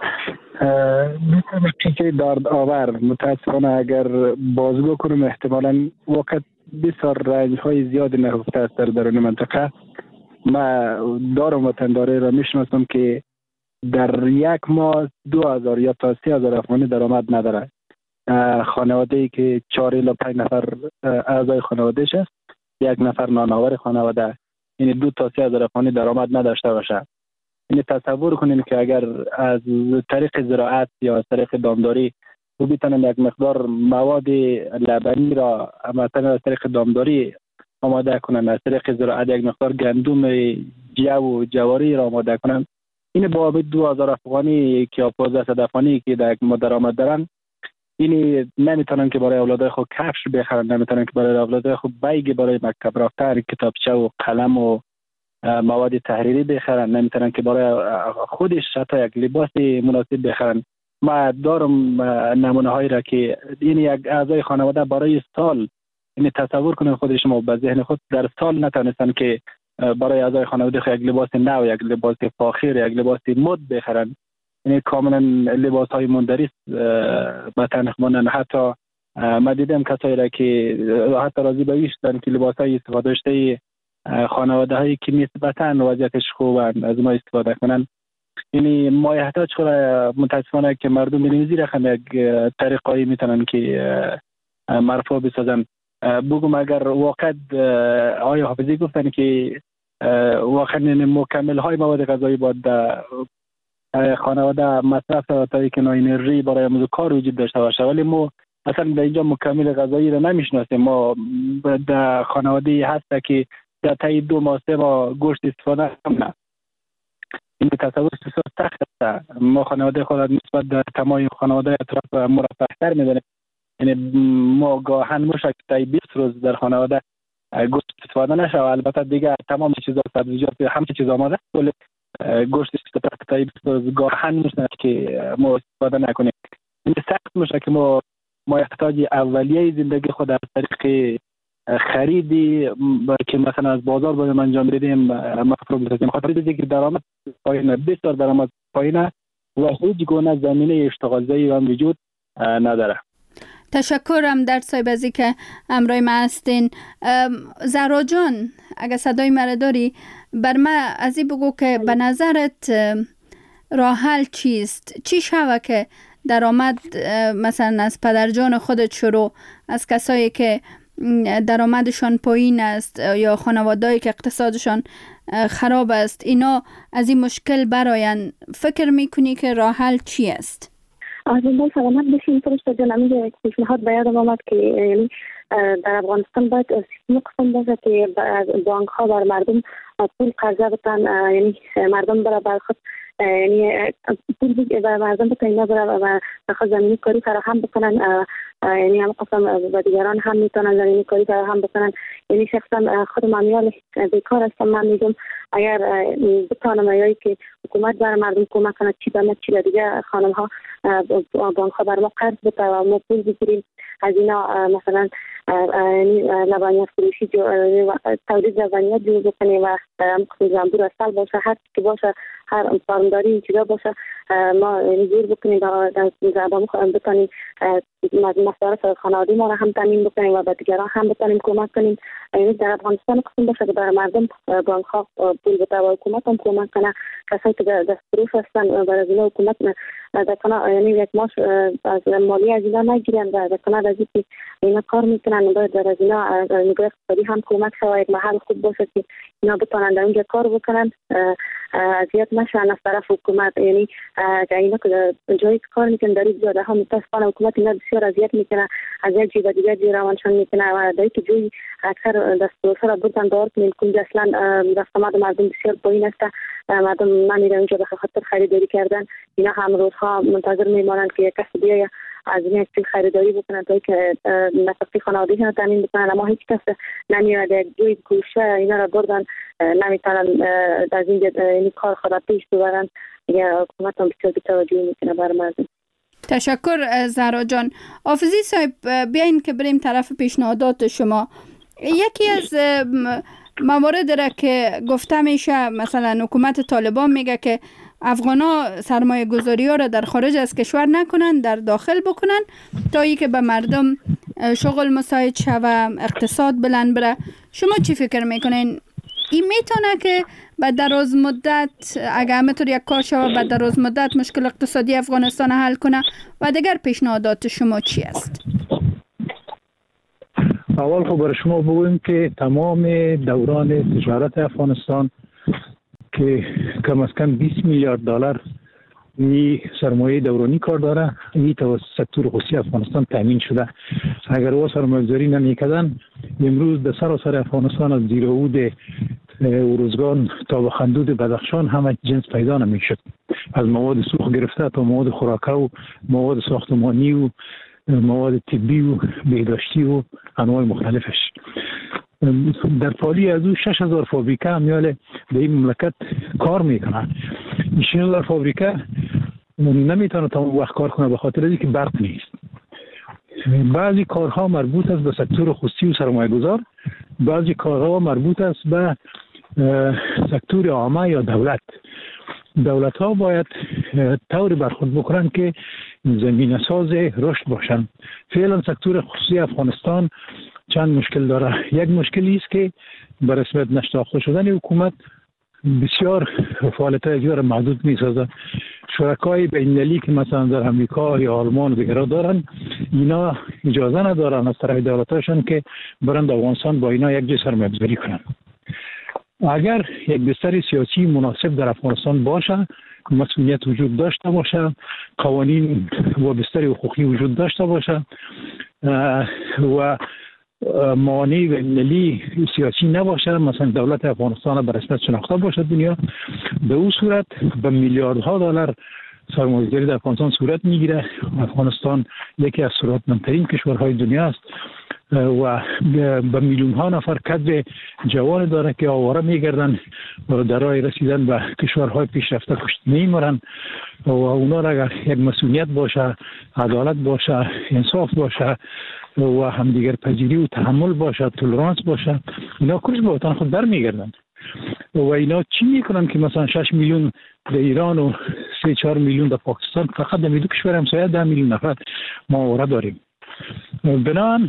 میتونم که درد آور متاسفانه اگر بازگو کنم احتمالا وقت بسیار رنج های زیاد نهفته است در درون منطقه. ما دارم وطنداری را میشناسم که در یک ماه دو هزار یا تا سی هزار افغانی درآمد نداره. خانواده ای که چهار الی پنج نفر اعضای خانوادهش است، یک نفر نانآور خانواده، یعنی دو تا سی هزار افغانی درآمد نداشته باشه. یعنی تصور کنین که اگر از طریق زراعت یا از طریق دامداری و بیتونن یک مقدار مواد لبنی را مثلا از طریق دامداری آماده کنن، از طریق زراعت یک مقدار گندم جو و جواری را آماده کنن، این با دو هزار افغانی که پانزده صد افغانی که در یک درآمد دارن، این نمیتونن که برای اولادای خود کفش بخرن، نمیتونن که برای اولادای خود بیگ برای مکتب رفتن، کتابچه و قلم و مواد تحریری بخرن، نمیتونن که برای خودش حتی یک لباس مناسب بخرن. ما دارم نمونه هایی را که این یک اعضای خانواده برای سال، این تصور کنید خود شما به ذهن خود، در سال نتونستن که برای اعضای خانواده خود یک لباس نو، یک لباس فاخر، یک لباس مد بخرن. این کاملا لباس های مندرس به تنخ مانن. حتی ما دیدم کسایی را که حتی راضی به ایشتن که لباس های استفاده شده خانواده هایی که نسبتا وضعیتش خوبن از ما استفاده کنن. یعنی ما احتاج خود متاسفانه که مردم ببینید زیر رقم یک طریقایی میتونن که مرفوع بسازن. بگم اگر واقعا آیا حافظی گفتن که واقعا مکمل های مواد غذایی باید خانواده مصرف تا یک نوع انرژی برای موضوع کار وجود داشته باشه، ولی ما اصلا در اینجا مکمل غذایی را نمیشناسیم. ما در خانواده هست که در طی دو ماه سه ماه گوشت استفاده نکنه. این تصور بسیار سخت است. ما خانواده خود نسبت در تمام خانواده اطراف مرفه‌تر می‌دانیم. یعنی ما گاهن موشک طی بیست روز در خانواده گوشت استفاده نشه و البته دیگه تمام چیزا سبزیجات همه چیز آماده است، ولی گوشت استفاده طی بیست روز گاهن موشک که ما استفاده نکنیم. این سخت میشه که ما ما احتیاج اولیه زندگی خود از طریق خریدی که مثلا از بازار باید انجام بدیم مفروض بسازیم. خاطر دیگه که درآمد پایین، بسیار درآمد پایین و هیچ گونه زمینه اشتغالزایی هم وجود نداره. تشکرم در صاحب ازی که امروی ما هستین. زهرا جان اگه صدای مرا داری بر ما ازی بگو که به نظرت راه حل چیست؟ چی شوه که درآمد مثلا از پدرجان خودت شروع از کسایی که درآمدشان پایین است یا خانواده‌ای که اقتصادشان خراب است اینا از این مشکل براین، فکر میکنی که راه حل چی است؟ آزمون سلامت بشین فرشته جان. همین پیشنهاد به یادم آمد که یعنی در افغانستان باید سیستم قسم باشه که بانک ها بر مردم پول قرضه بدن، یعنی مردم برای بر خود یعنی پول بر مردم بتن اینا برای خود زمینی کاری فراهم بکنن، یعنی هم قسم و دیگران هم میتونن زمینی کاری فراهم بکنن. یعنی شخصا خود مامیال بیکار هستم، من میگم اگر بتانم ایایی که حکومت برای مردم کمک کنه چی به چی دیگه خانم ها بانک ها بر ما قرض بده و ما پول بگیریم از اینا، مثلا یعنی لبنیات فروشی تولید لبنیات جور بکنیم و زنبور اصل باشه، هر که باشه، هر فارمداری این چیزا باشه، ما یعنی جور بکنیم در زبان بتانیم مصارف خانوادگی ما را هم تامین بکنیم و به دیگران هم بتانیم کمک کنیم. یعنی در افغانستان قسم باشه که برای مردم بانک ها پول بده و حکومت هم کمک کنه. کسایی که دست فروش هستن برای اینا حکومت دکنه یعنی یک ماش از مالی از اینا نگیرن و دکنه از اینکه اینا کار میکنن باید در از اینا نگاه اقتصادی هم کمک شود، یک محل خوب باشه که اینا بتونن در اونجا کار بکنن، اذیت نشن از طرف حکومت. یعنی که اینا که جایی کار میکنن در اینجا هم متاسفانه حکومت اینا بسیار اذیت میکنه، از یک جای به دیگر جای روانشان میکنه و در اینکه جایی اکثر دست فروشا را بردن دار کنید که اصلا دستآمد مردم بسیار پایین است. مردم نمیرن اونجا به خاطر خریداری کردن، اینا هم روزها منتظر میمانند که یک کسی بیاید از این چیز خریداری بکنن تا که نفقه خانوادگی ها تامین بکنن، اما هیچ کس نمیاد یک گوشه اینا را بردن نمیتونن از این کار خود پیش ببرن. یا حکومت هم بسیار بی‌توجهی میکنه بر مردم. تشکر زهرا جان. حافظی صاحب بیاین که بریم طرف پیشنهادات شما. یکی از موارد را که گفته میشه مثلا حکومت طالبان میگه که افغانا سرمایه گذاری ها را در خارج از کشور نکنن، در داخل بکنن تا ای که به مردم شغل مساعد شوه، اقتصاد بلند بره. شما چی فکر میکنین؟ این میتونه که به دراز مدت اگر همطور یک کار شوه به دراز مدت مشکل اقتصادی افغانستان حل کنه و دیگر پیشنهادات شما چی است؟ اول خب برای شما بگویم که تمام دوران تجارت افغانستان که کم از کم بیست میلیارد دلار این سرمایه دورانی کار داره، این توسط سکتور خصوصی افغانستان تامین شده. اگر او سرمایه گذاری نمی‌کردن امروز در سراسر افغانستان از زیرود ارزگان تا به خندود بدخشان همه جنس پیدا نمی‌شد، از مواد سوخت گرفته تا مواد خوراکه و مواد ساختمانی و مواد طبی و بهداشتی و انواع مختلفش. در پالی از او شش هزار فابریکه همیاله در این مملکت کار میکنن. این شش هزار فابریکه نمیتونه تا وقت کار کنه به خاطر اینکه برق نیست. بعضی کارها مربوط است به سکتور خصوصی و سرمایه گذار، بعضی کارها مربوط است به سکتور عامه یا دولت. دولت ها باید طوری برخورد بکنن که زمینه ساز رشد باشن. فعلا سکتور خصوصی افغانستان چند مشکل داره. یک مشکلی است که به رسمیت نشناخته شدن حکومت بسیار فعالیت‌های دیگر محدود می‌سازد. شرکای بین‌المللی که مثلا در امریکا یا آلمان و دیگر دارن، اینا اجازه ندارن از طرف دولتاشون که برند افغانستان با اینا یک جای سرمایه‌گذاری کنن. اگر یک بستر سیاسی مناسب در افغانستان باشه، مسئولیت وجود داشته باشه، قوانین و بستر حقوقی وجود داشته باشه و موانع بین‌المللی سیاسی نباشه، مثلا دولت افغانستان به رسمیت شناخته باشه دنیا، به اون صورت به میلیاردها دلار سرمایه‌گذاری در افغانستان صورت میگیره. افغانستان یکی از ثروتمندترین کشورهای دنیا است و به میلیون ها نفر کد جوان داره که آواره میگردن و در راه رسیدن به کشورهای پیشرفته کشته میمرن و اونا را اگر یک مسئولیت باشه، عدالت باشه، انصاف باشه و همدیگر پذیری و تحمل باشه، تولرانس باشه، اینا کلش به وطن خود در میگردن. و اینا چی میکنن که مثلا شش میلیون در ایران و سه چهار میلیون در پاکستان، فقط در دو کشور همسایه ده میلیون نفر ما آواره داریم. بنابراین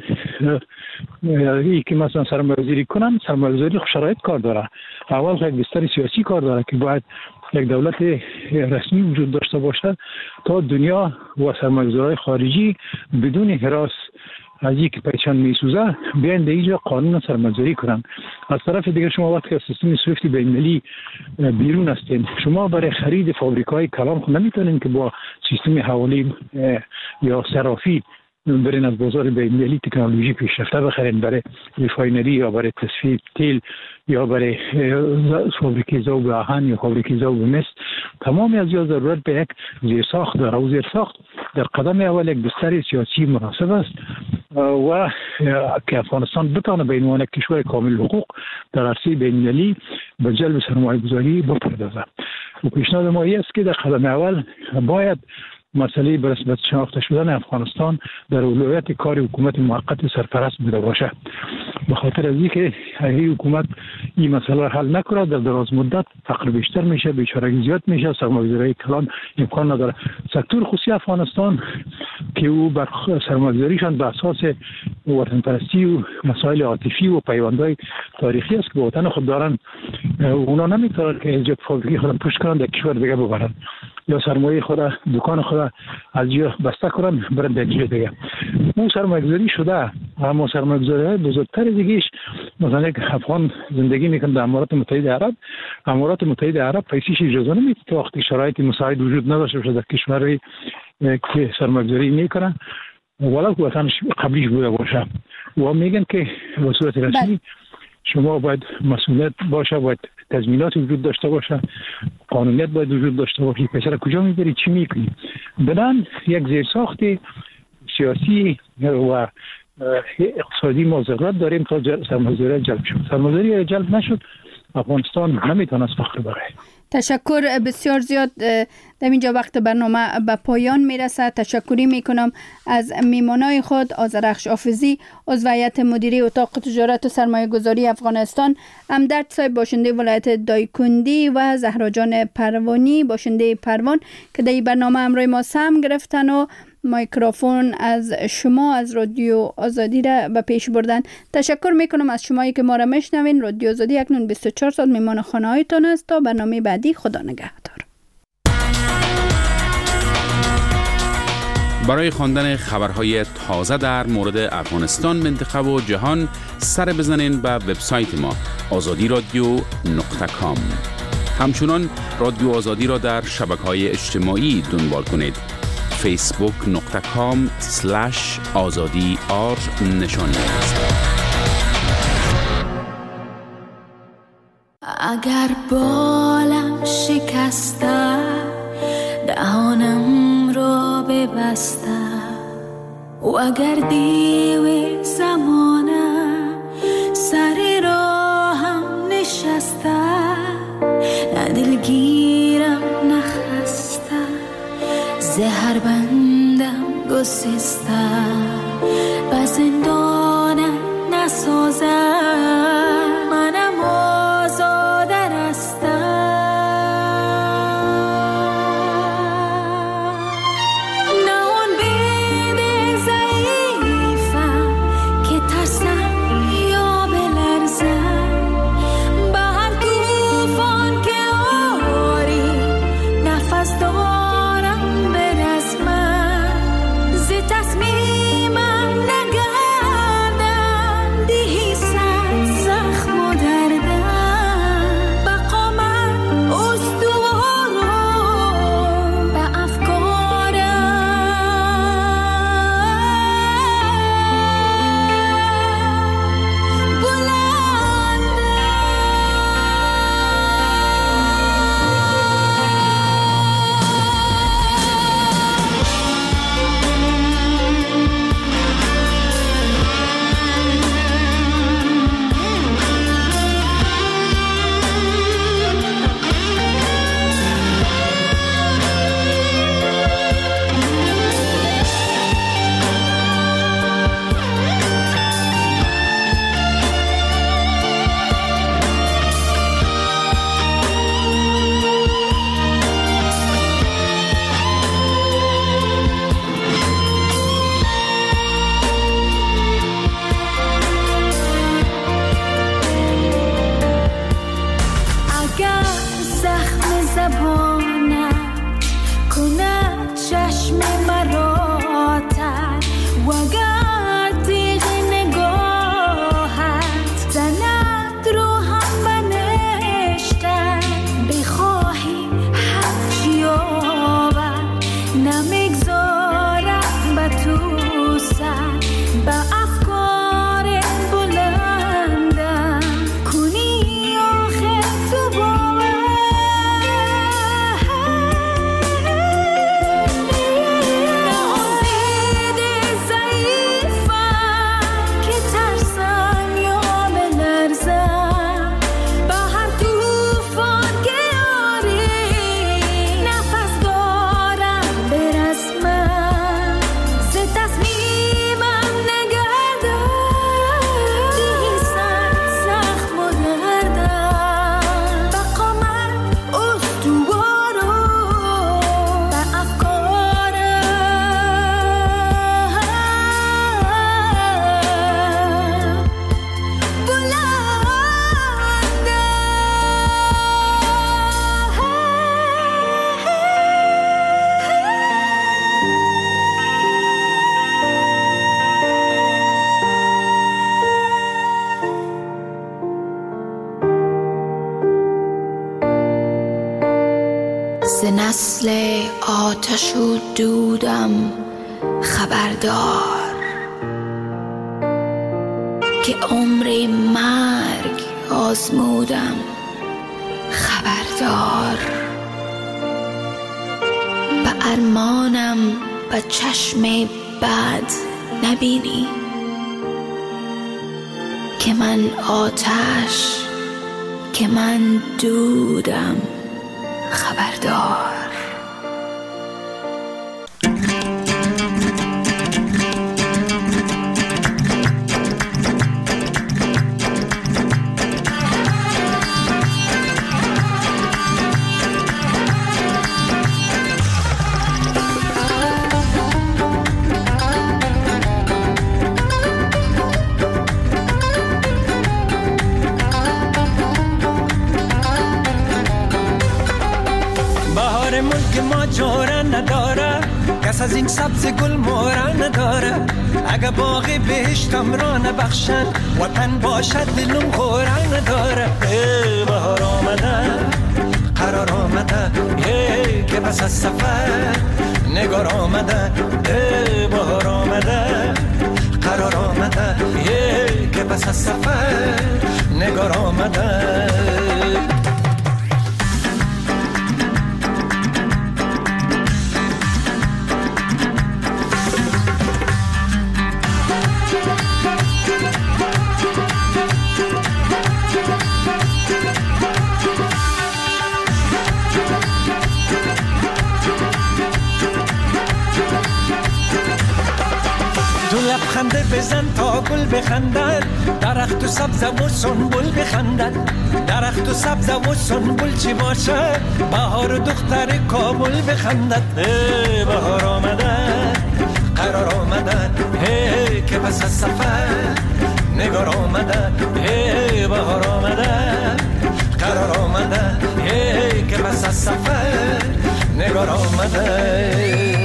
ای که مثلا سرمایه‌گذاری کنن، سرمایه‌گذاری شرایط کار داره. اول یک بستر سیاسی کار داره که باید یک دولت رسمی وجود داشته باشه تا دنیا و سرمایه‌گذارهای خارجی بدون هراس از یک پیچان میسوزه بیان در اینجا قانون سرمایه‌گذاری کنن. از طرف دیگر شما وقتی از سیستم سویفت بین‌المللی بیرون هستین، شما برای خرید فابریکای کلام خود نمیتونین که با سیستم حوالی یا صرافی برین از بازار بین‌المللی تکنولوژی پیشرفته بخرین برای ریفاینری یا برای تصفیه تیل یا برای فابریکه ذوب آهن یا فابریکه ذوب مس. تمامی از یا ضرورت به یک زیرساخت داره و زیرساخت در قدم اول یک بستر سیاسی مناسب است و که افغانستان بتونه به عنوان کشور کامل حقوق در عرصه بین‌المللی به جلب سرمایه‌گذاری بپردازه. و پیشنهاد ما است که در قدم اول باید مسئله به رسمیت شناخته شدن افغانستان در اولویت کار حکومت موقت سرپرست بوده باشه. به خاطر از اینکه اگه حکومت این مسئله را حل نکنه در دراز مدت فقر بیشتر میشه، بیچارگی زیاد میشه، سرمایه‌گذاری کلان امکان نداره. سکتور خصوصی افغانستان که او بر سرمایه‌گذاریشان به اساس وطن پرستی و مسائل عاطفی و پیوندهای تاریخی است که به وطن خود دارن، اونا نمیتونن که اینجا فابریکه خود پشت کنن در کشور دیگه ببرن یا سرمایه خود دکان خود از جا بسته کنن برن در جای دیگه. اون سرمایه‌گذاری شده، اما سرمایه‌گذاری بزرگتر دیگهش مثلا یک افغان زندگی میکنه در امارات متحده عرب. امارات متحده عرب پیسیش اجازه نمیده تا وقتی شرایط مساعد وجود نداشته باشه در کشوری که سرمایه‌گذاری میکنه ولو که وطنش قبلیش بوده باشه و میگن که به صورت رسمی شما باید مسئولیت باشه، باید تضمینات وجود داشته باشه، قانونیت باید وجود داشته باشه. پسر کجا میبری چی میکنی؟ بدن یک زیرساخت سیاسی و اقتصادی ما ضرورت داریم تا سرمایه‌گذاری جلب شد. سرمایه‌گذاری جلب نشد افغانستان نمیتونه از فخر بره. تشکر بسیار زیاد. در اینجا وقت برنامه به پایان میرسه. تشکری میکنم از میمانای خود آذرخش حافظی، عضو هیئت مدیره اتاق تجارت و سرمایه گذاری افغانستان، امدرد صاحب باشنده ولایت دایکندی و زهرا جان پروانی باشنده پروان که در این برنامه همراه ما سهم گرفتن و مایکروفون از شما از رادیو آزادی را به پیش بردن. تشکر میکنم از شمایی که ما را میشنوین. رادیو آزادی اکنون بیست و چهار ساعت میمان خانه هایتان است. تا برنامه بعدی، خدا نگهدار. برای خواندن خبرهای تازه در مورد افغانستان، منطقه و جهان سر بزنین به وبسایت ما آزادی رادیو نقطه کام. همچنان رادیو آزادی را در شبکه‌های اجتماعی دنبال کنید. فیسبوک نقطه کام سلش آزادی آر نشانی است. اگر بالم شکسته دهانم را ببسته و اگر دیو زمانه سر راهم نشسته، نه دلگیرم نخسته، زهر بندم گسسته، به زندانم نسازه، منم آزاده رستم. نه اون بیده ضعیفم که ترسم یا بلرزم، به هر توفان که ز نسل آتش و دودم خبردار که عمر مرگ آزمودم خبردار. به ارمانم به چشم بد نبینی که من آتش که من دودم خبردار. کس از این سبز گل مورا نداره. اگه باغ بهشتم را نبخشد وطن باشد دلم خورا نداره. بهار آمده قرار آمده که بس از سفر نگار آمده. بهار آمده قرار آمده که بس از سفر نگار آمده. لبخنده بزن تا گل بخندد. درخت و سبز و سنبل بخندد. درخت و سبز و سنبل چی باشه؟ بهار و دختر کابل بخندد. بهار آمده قرار آمده که پس از سفر نگار آمده. بهار آمده قرار آمده که پس از سفر نگار آمده.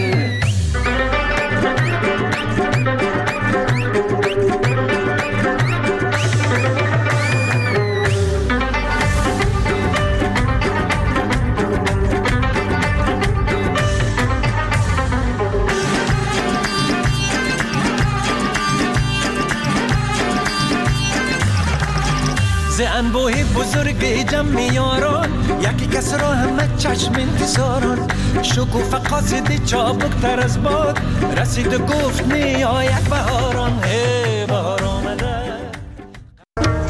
ز انبوه بزرگ جمع یاران یکی کس را همه چشم انتظاران. شکوفه قاصد چابک تر از باد رسید و گفت می آید بهاران. بهار آمده